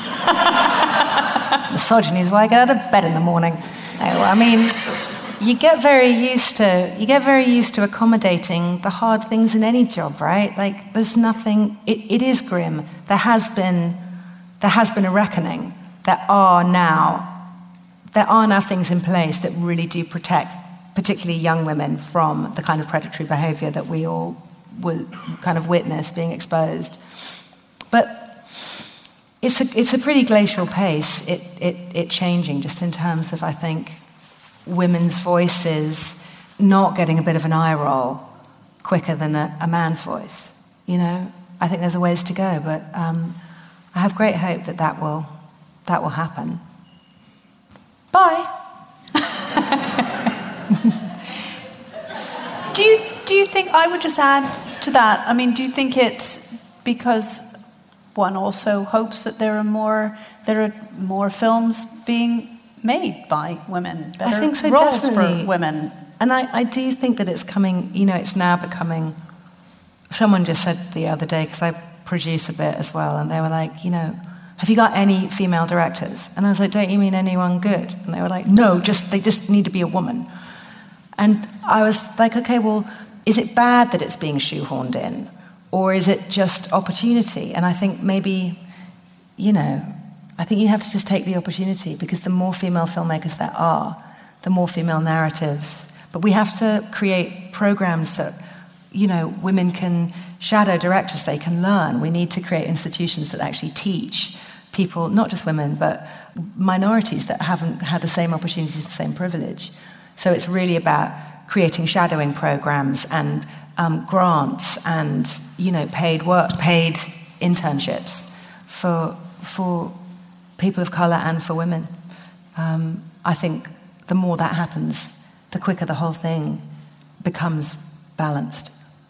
S3: Misogyny is why I get out of bed in the morning. I mean, you get very used to accommodating the hard things in any job, right? Like, there's nothing. It is grim. There has been a reckoning. There are now things in place that really do protect, particularly young women, from the kind of predatory behaviour that we all will kind of witness being exposed. But it's a pretty glacial pace. It changing, just in terms of, I think, women's voices not getting a bit of an eye roll quicker than a man's voice. I think there's a ways to go, but I have great hope that will happen. Bye.
S2: Do you think, I would just add to that, I mean, do you think because one also hopes that there are more films being made by women, better
S3: I think so,
S2: roles
S3: definitely.
S2: for women.
S3: And I do think that it's coming, it's now becoming, someone just said the other day, because I produce a bit as well, and they were like, have you got any female directors? And I was like, don't you mean anyone good? And they were like, no, they just need to be a woman. And I was like, okay, well, is it bad that it's being shoehorned in? Or is it just opportunity? And I think maybe, I think you have to just take the opportunity, because the more female filmmakers there are, the more female narratives. But we have to create programs that, women can shadow directors, they can learn. We need to create institutions that actually teach people, not just women, but minorities that haven't had the same opportunities, the same privilege. So it's really about creating shadowing programs and grants and, paid internships for people of color and for women. I think the more that happens, the quicker the whole thing becomes balanced.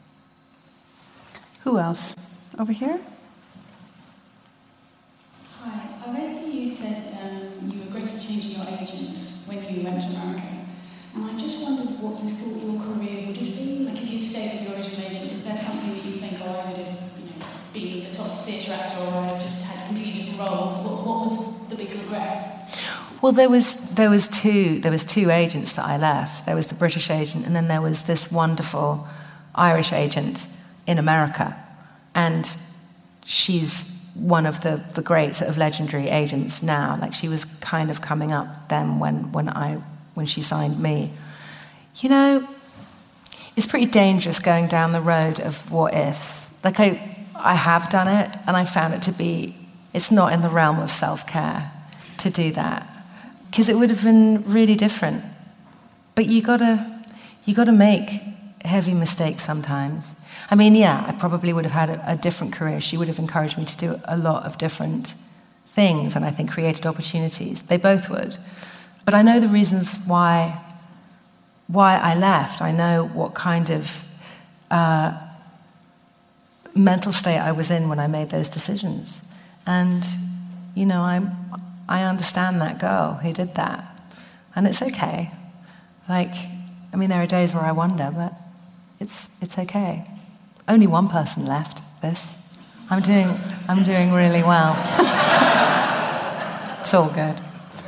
S2: Who else? Over here?
S8: Hi. I read that you said you regretted changing your agent when you went to America. And I just wondered what you thought your career would have been. Like, if you'd stayed with your original agent, is there something that you think, I would have, been the top theatre actor, or I would have just had completely different roles? What was the big regret?
S3: Well, there was two agents that I left. There was the British agent, and then there was this wonderful Irish agent in America, and she's one of the great sort of legendary agents now. Like, she was kind of coming up then when she signed me. It's pretty dangerous going down the road of what ifs. Like, I have done it, and I found it to be, it's not in the realm of self-care to do that, because it would have been really different. But you gotta make heavy mistakes sometimes. I mean, yeah, I probably would have had a different career. She would have encouraged me to do a lot of different things, and I think created opportunities. They both would. But I know the reasons why I left. I know what kind of mental state I was in when I made those decisions. And, I understand that girl who did that. And it's okay. There are days where I wonder, but it's okay. Only one person left this. I'm doing really well. It's all good.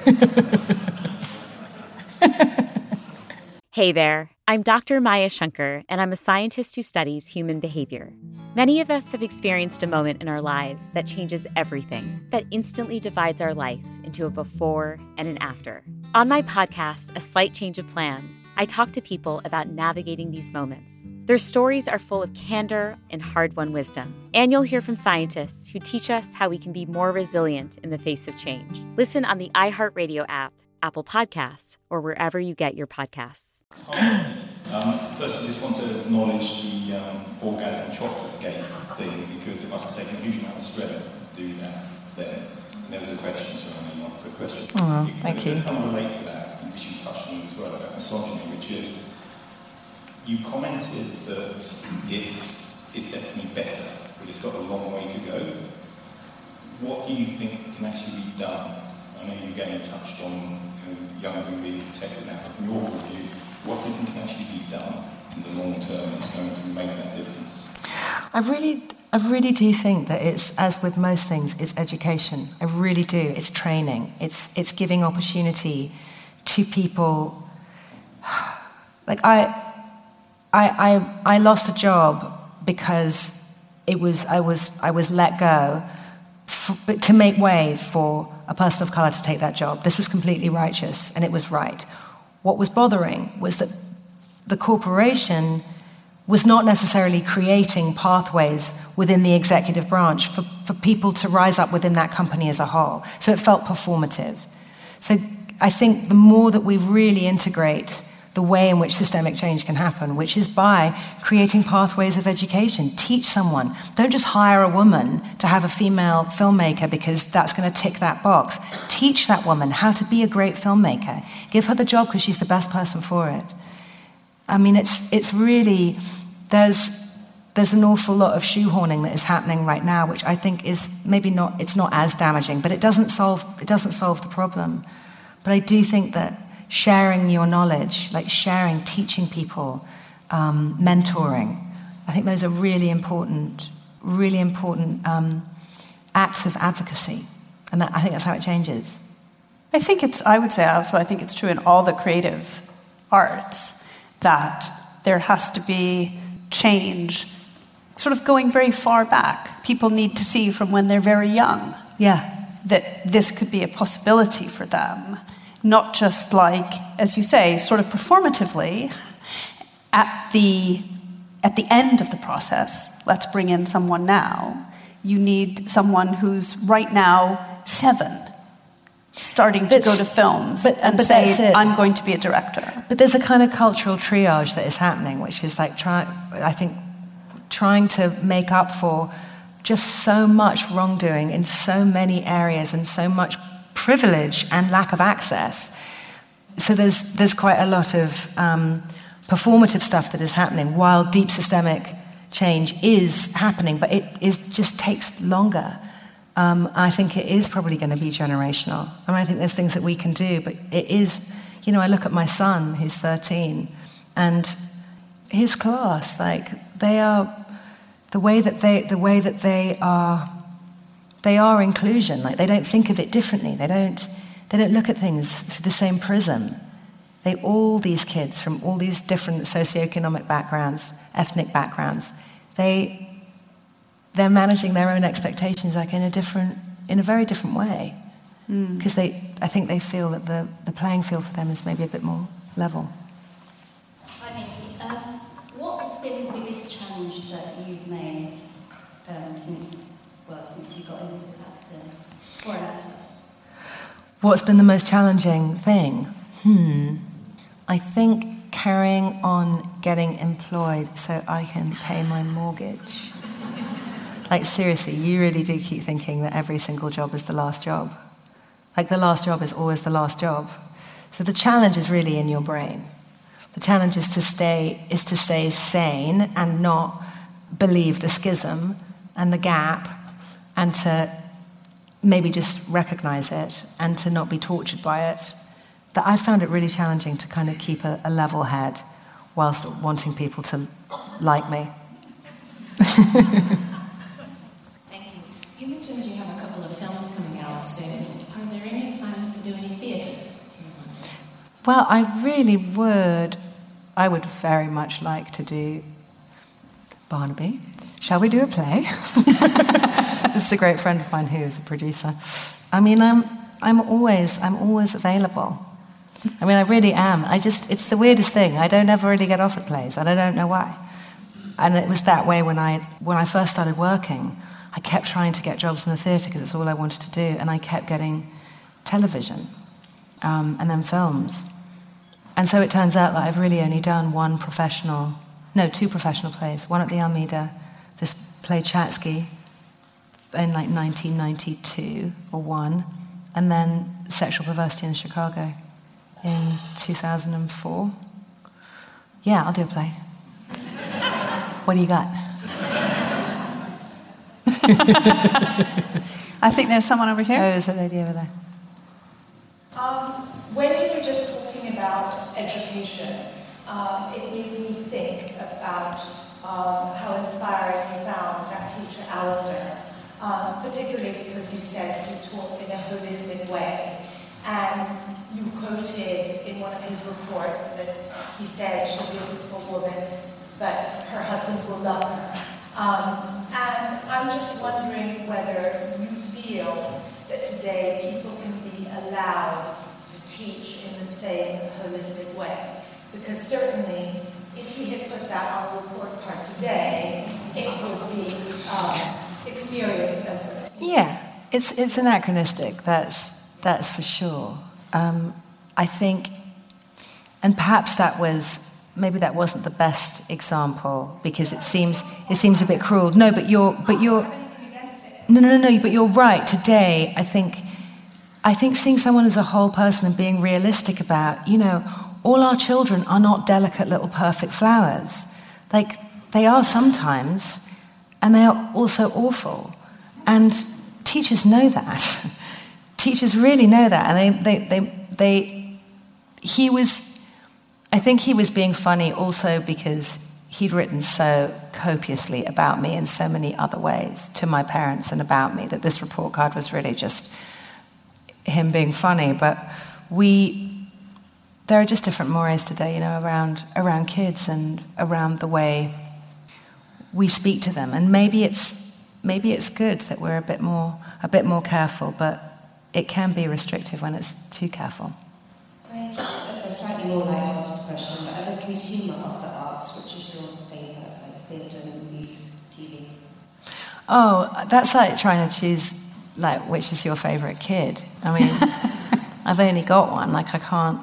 S9: Hey there, I'm Dr. Maya Shankar, and I'm a scientist who studies human behavior. Many of us have experienced a moment in our lives that changes everything, that instantly divides our life into a before and an after. On my podcast, A Slight Change of Plans, I talk to people about navigating these moments. Their stories are full of candor and hard-won wisdom. And you'll hear from scientists who teach us how we can be more resilient in the face of change. Listen on the iHeartRadio app, Apple Podcasts, or wherever you get your podcasts.
S10: First, I just want to acknowledge the orgasm chocolate gate thing, because it must have taken a huge amount of strength to do that there. And there was a question, so I mean, not a quick question.
S3: Oh, thank you.
S10: Let's come relate to that, which you touched on as well, about misogyny, which is, you commented that it's definitely better, but it's got a long way to go. What do you think can actually be done? I know you again touched on young women being protected now. From your view, what do you think can actually be done in the long term that's going to make that difference?
S3: I really do think that it's, as with most things, it's education. I really do. It's training. It's giving opportunity to people. Like, I lost a job because I was let go to make way for a person of color to take that job. This was completely righteous, and it was right. What was bothering was that the corporation was not necessarily creating pathways within the executive branch for people to rise up within that company as a whole. So it felt performative. So I think the more that we really integrate the way in which systemic change can happen, which is by creating pathways of education. Teach someone. Don't just hire a woman to have a female filmmaker because that's going to tick that box. Teach that woman how to be a great filmmaker. Give her the job because she's the best person for it. I mean, it's really, there's there's an awful lot of shoehorning that is happening right now, which I think is maybe not, it's not as damaging, but it doesn't solve the problem. But I do think that sharing your knowledge, like sharing, teaching people, mentoring, I think those are really important acts of advocacy. And I think that's how it changes.
S2: I would say also, I think it's true in all the creative arts that there has to be change, sort of going very far back. People need to see from when they're very young that this could be a possibility for them. Not just like, as you say, sort of performatively, at the end of the process, let's bring in someone now. You need someone who's right now 7, starting to go to films and say, I'm going to be a director.
S3: But there's a kind of cultural triage that is happening, which is like, trying to make up for just so much wrongdoing in so many areas and so much privilege and lack of access. So there's quite a lot of performative stuff that is happening while deep systemic change is happening, but it just takes longer. I think it is probably going to be generational. I mean, I think there's things that we can do, but it is, I look at my son who's 13 and his class, like they are, the way that they are inclusion. Like they don't think of it differently. They don't look at things through the same prism. All these kids from all these different socioeconomic backgrounds, ethnic backgrounds, they're managing their own expectations like in a very different way. Because I think they feel that the playing field for them is maybe a bit more level.
S11: Hi, Nikki. What has been the biggest challenge that you've made since you got into acting, or an actor?
S3: What's been the most challenging thing? I think carrying on getting employed so I can pay my mortgage. Like seriously, you really do keep thinking that every single job is the last job. Like the last job is always the last job. So the challenge is really in your brain. The challenge is to stay sane and not believe the schism and the gap, and to maybe just recognize it and to not be tortured by it. That I found it really challenging to kind of keep a level head whilst wanting people to like me.
S12: Thank you. You mentioned you have a couple of films coming out soon. Are there any plans to do any theatre?
S3: Well, I would very much like to do Barnaby. Shall we do a play? This is a great friend of mine who is a producer. I mean, I'm always available. I mean, I really am. It's the weirdest thing. I don't ever really get offered plays, and I don't know why. And it was that way when I first started working. I kept trying to get jobs in the theatre because it's all I wanted to do, and I kept getting television and then films. And so it turns out that I've really only done two professional plays. One at the Almeida, this play Chatsky in like 1992 or 1, and then Sexual Perversity in Chicago in 2004. Yeah, I'll do a play. What do you got?
S2: I think there's someone over here.
S3: Oh, is that lady over there?
S13: When you were just talking about education, it made me think about how inspiring you found that teacher, Alistair, particularly because you said he taught in a holistic way. And you quoted in one of his reports that he said she'll be a difficult woman, but her husbands will love her. And I'm just wondering whether you feel that today people can be allowed to teach in the same holistic way. Because certainly, if you had put that on a report card today, it would be experienced as...
S3: Yeah, it's anachronistic, that's for sure. I think, and perhaps maybe that wasn't the best example because it seems a bit cruel. No, but you're but you're right. Today, I think seeing someone as a whole person and being realistic about, all our children are not delicate little perfect flowers. Like they are sometimes, and they are also awful. And teachers know that. Teachers really know that. And I think he was being funny also because he'd written so copiously about me in so many other ways to my parents and about me that this report card was really just him being funny. But there are just different mores today, around kids and around the way we speak to them. And maybe it's good that we're a bit more careful, but it can be restrictive when it's too careful.
S14: Just a slightly more light-hearted question, but as a consumer of the arts, which is your favourite, like theatre, movies, TV?
S3: Oh, that's like trying to choose, which is your favourite kid. I mean, I've only got one. I can't.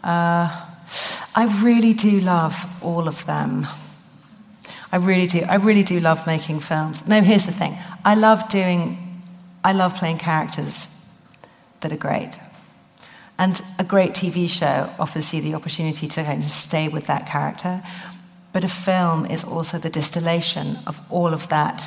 S3: I really do love all of them. I really do. I really do love making films. No, here's the thing. I love playing characters that are great. And a great TV show offers you the opportunity to kind of stay with that character. But a film is also the distillation of all of that,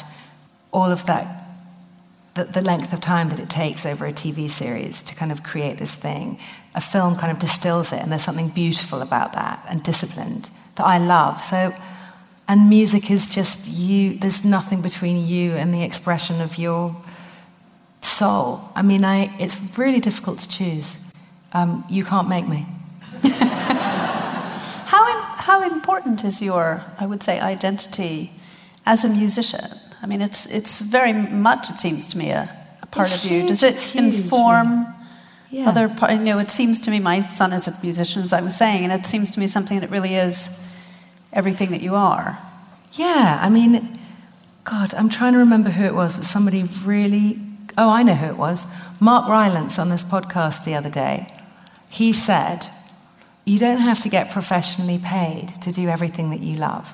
S3: the length of time that it takes over a TV series to kind of create this thing. A film kind of distills it, and there's something beautiful about that and disciplined that I love. And music is just you. There's nothing between you and the expression of your soul. I mean, it's really difficult to choose. You can't make me.
S2: How important is your, I would say, identity as a musician? I mean, it's very much, it seems to me, a part of you. Does it inform other parts? It seems to me, my son is a musician, as I was saying, and it seems to me something that really is everything that you are.
S3: Yeah, I mean, God, I'm trying to remember who it was, but somebody really... Oh, I know who it was. Mark Rylance on this podcast the other day. He said, you don't have to get professionally paid to do everything that you love.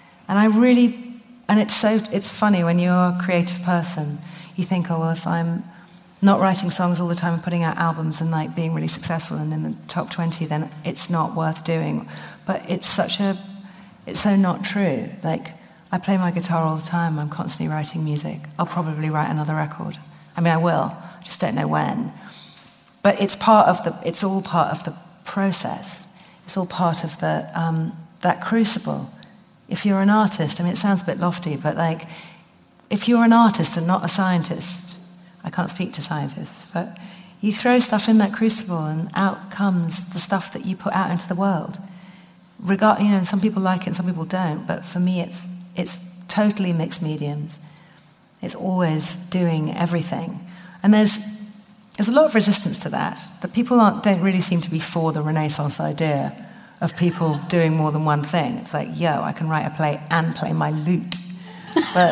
S3: And it's funny when you're a creative person, you think, oh, well, if I'm not writing songs all the time and putting out albums and being really successful and in the top 20, then it's not worth doing. But it's so not true. I play my guitar all the time, I'm constantly writing music. I'll probably write another record. I mean, I will, I just don't know when. But it's all part of the process. It's all part of that crucible. If you're an artist, I mean, it sounds a bit lofty, but if you're an artist and not a scientist, I can't speak to scientists, but you throw stuff in that crucible and out comes the stuff that you put out into the world. Some people like it and some people don't, but for me it's totally mixed mediums. It's always doing everything. And there's a lot of resistance to that. The people don't really seem to be for the Renaissance idea of people doing more than one thing. It's I can write a play and play my lute. But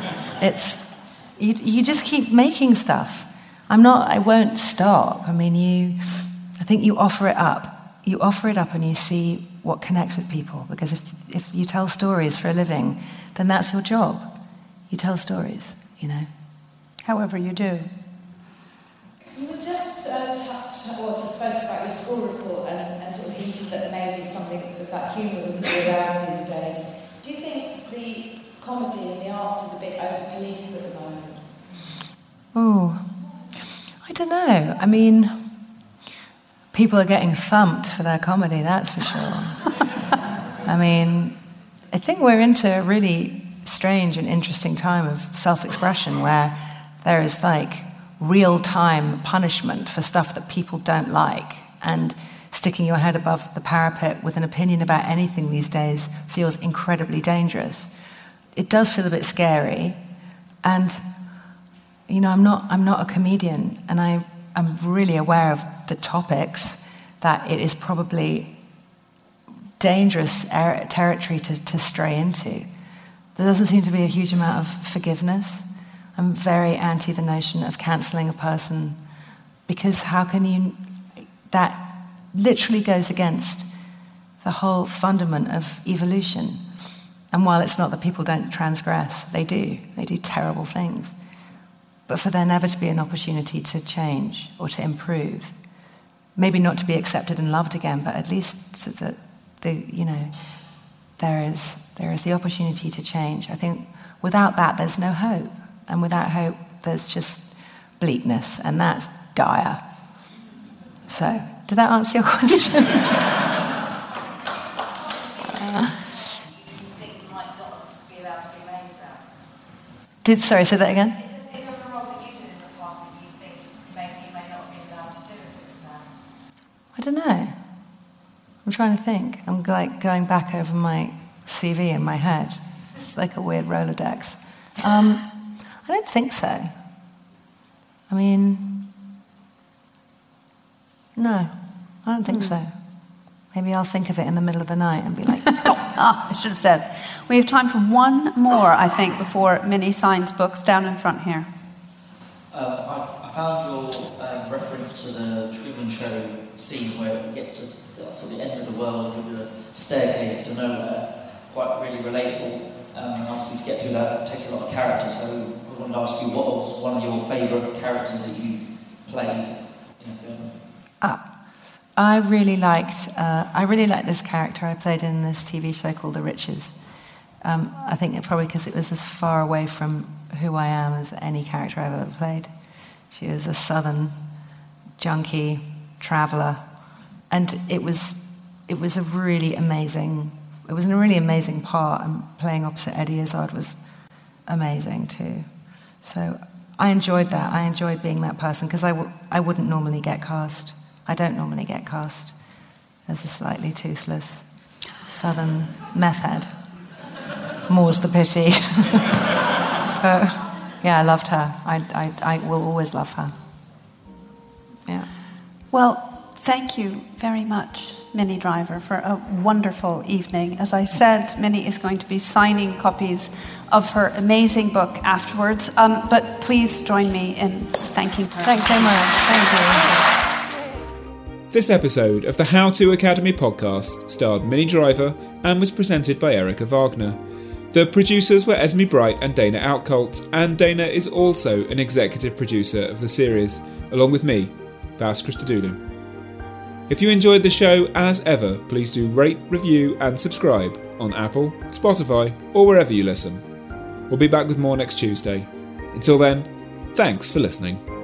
S3: you just keep making stuff. I won't stop. I mean, I think you offer it up. You offer it up and you see what connects with people. Because if you tell stories for a living, then that's your job. You tell stories,
S2: However you do.
S13: You were just spoke about your school report and sort of hinted that there may be something of that humour with people around these days. Do you think the comedy and the arts is a bit over-policed at the moment?
S3: Oh, I don't know. I mean, people are getting thumped for their comedy, that's for sure. I mean, I think we're into a really strange and interesting time of self-expression where there is real-time punishment for stuff that people don't like, and sticking your head above the parapet with an opinion about anything these days feels incredibly dangerous. It does feel a bit scary, and I'm not a comedian, and I'm really aware of the topics that it is probably dangerous territory to stray into. There doesn't seem to be a huge amount of forgiveness. I'm very anti the notion of cancelling a person, because how can you... That literally goes against the whole fundament of evolution. And while it's not that people don't transgress, they do. They do terrible things. But for there never to be an opportunity to change or to improve, maybe not to be accepted and loved again, but at least so that there is the opportunity to change. I think without that, there's no hope. And without hope, there's just bleakness, and that's dire. So, did that answer your question? Sorry, say that again?
S13: Is there a role that you did in the past that you think maybe you may not be allowed to do if it was now?
S3: I don't know. I'm trying to think. I'm like going back over my CV in my head. It's like a weird Rolodex. I don't think so. I mean, no, I don't think so. Maybe I'll think of it in the middle of the night and be like,
S2: I should have said. We have time for one more, I think, before Minnie signs books down in front here.
S15: I found your reference to the Truman Show scene where you get to the end of the world with a staircase to nowhere quite really relatable. Obviously, to get through that takes a lot of character. So I wanted to ask you, what was one of your favourite characters that you've played in a film?
S3: I really liked this character I played in this TV show called The Riches. I think probably because it was as far away from who I am as any character I've ever played. She was a southern junkie traveller, and it was a really amazing part, and playing opposite Eddie Izzard was amazing too. So I enjoyed that. I enjoyed being that person because I wouldn't normally get cast. I don't normally get cast as a slightly toothless southern meth head. More's the pity. But yeah, I loved her. I will always love her. Yeah.
S2: Well, thank you very much, Minnie Driver, for a wonderful evening. As I said, Minnie is going to be signing copies of her amazing book afterwards. But please join me in thanking her.
S3: Thanks so much. Thank you.
S1: This episode of the How To Academy podcast starred Minnie Driver and was presented by Erica Wagner. The producers were Esme Bright and Dana Outcolt, and Dana is also an executive producer of the series, along with me, Vas Christodoulou. If you enjoyed the show, as ever, please do rate, review and subscribe on Apple, Spotify or wherever you listen. We'll be back with more next Tuesday. Until then, thanks for listening.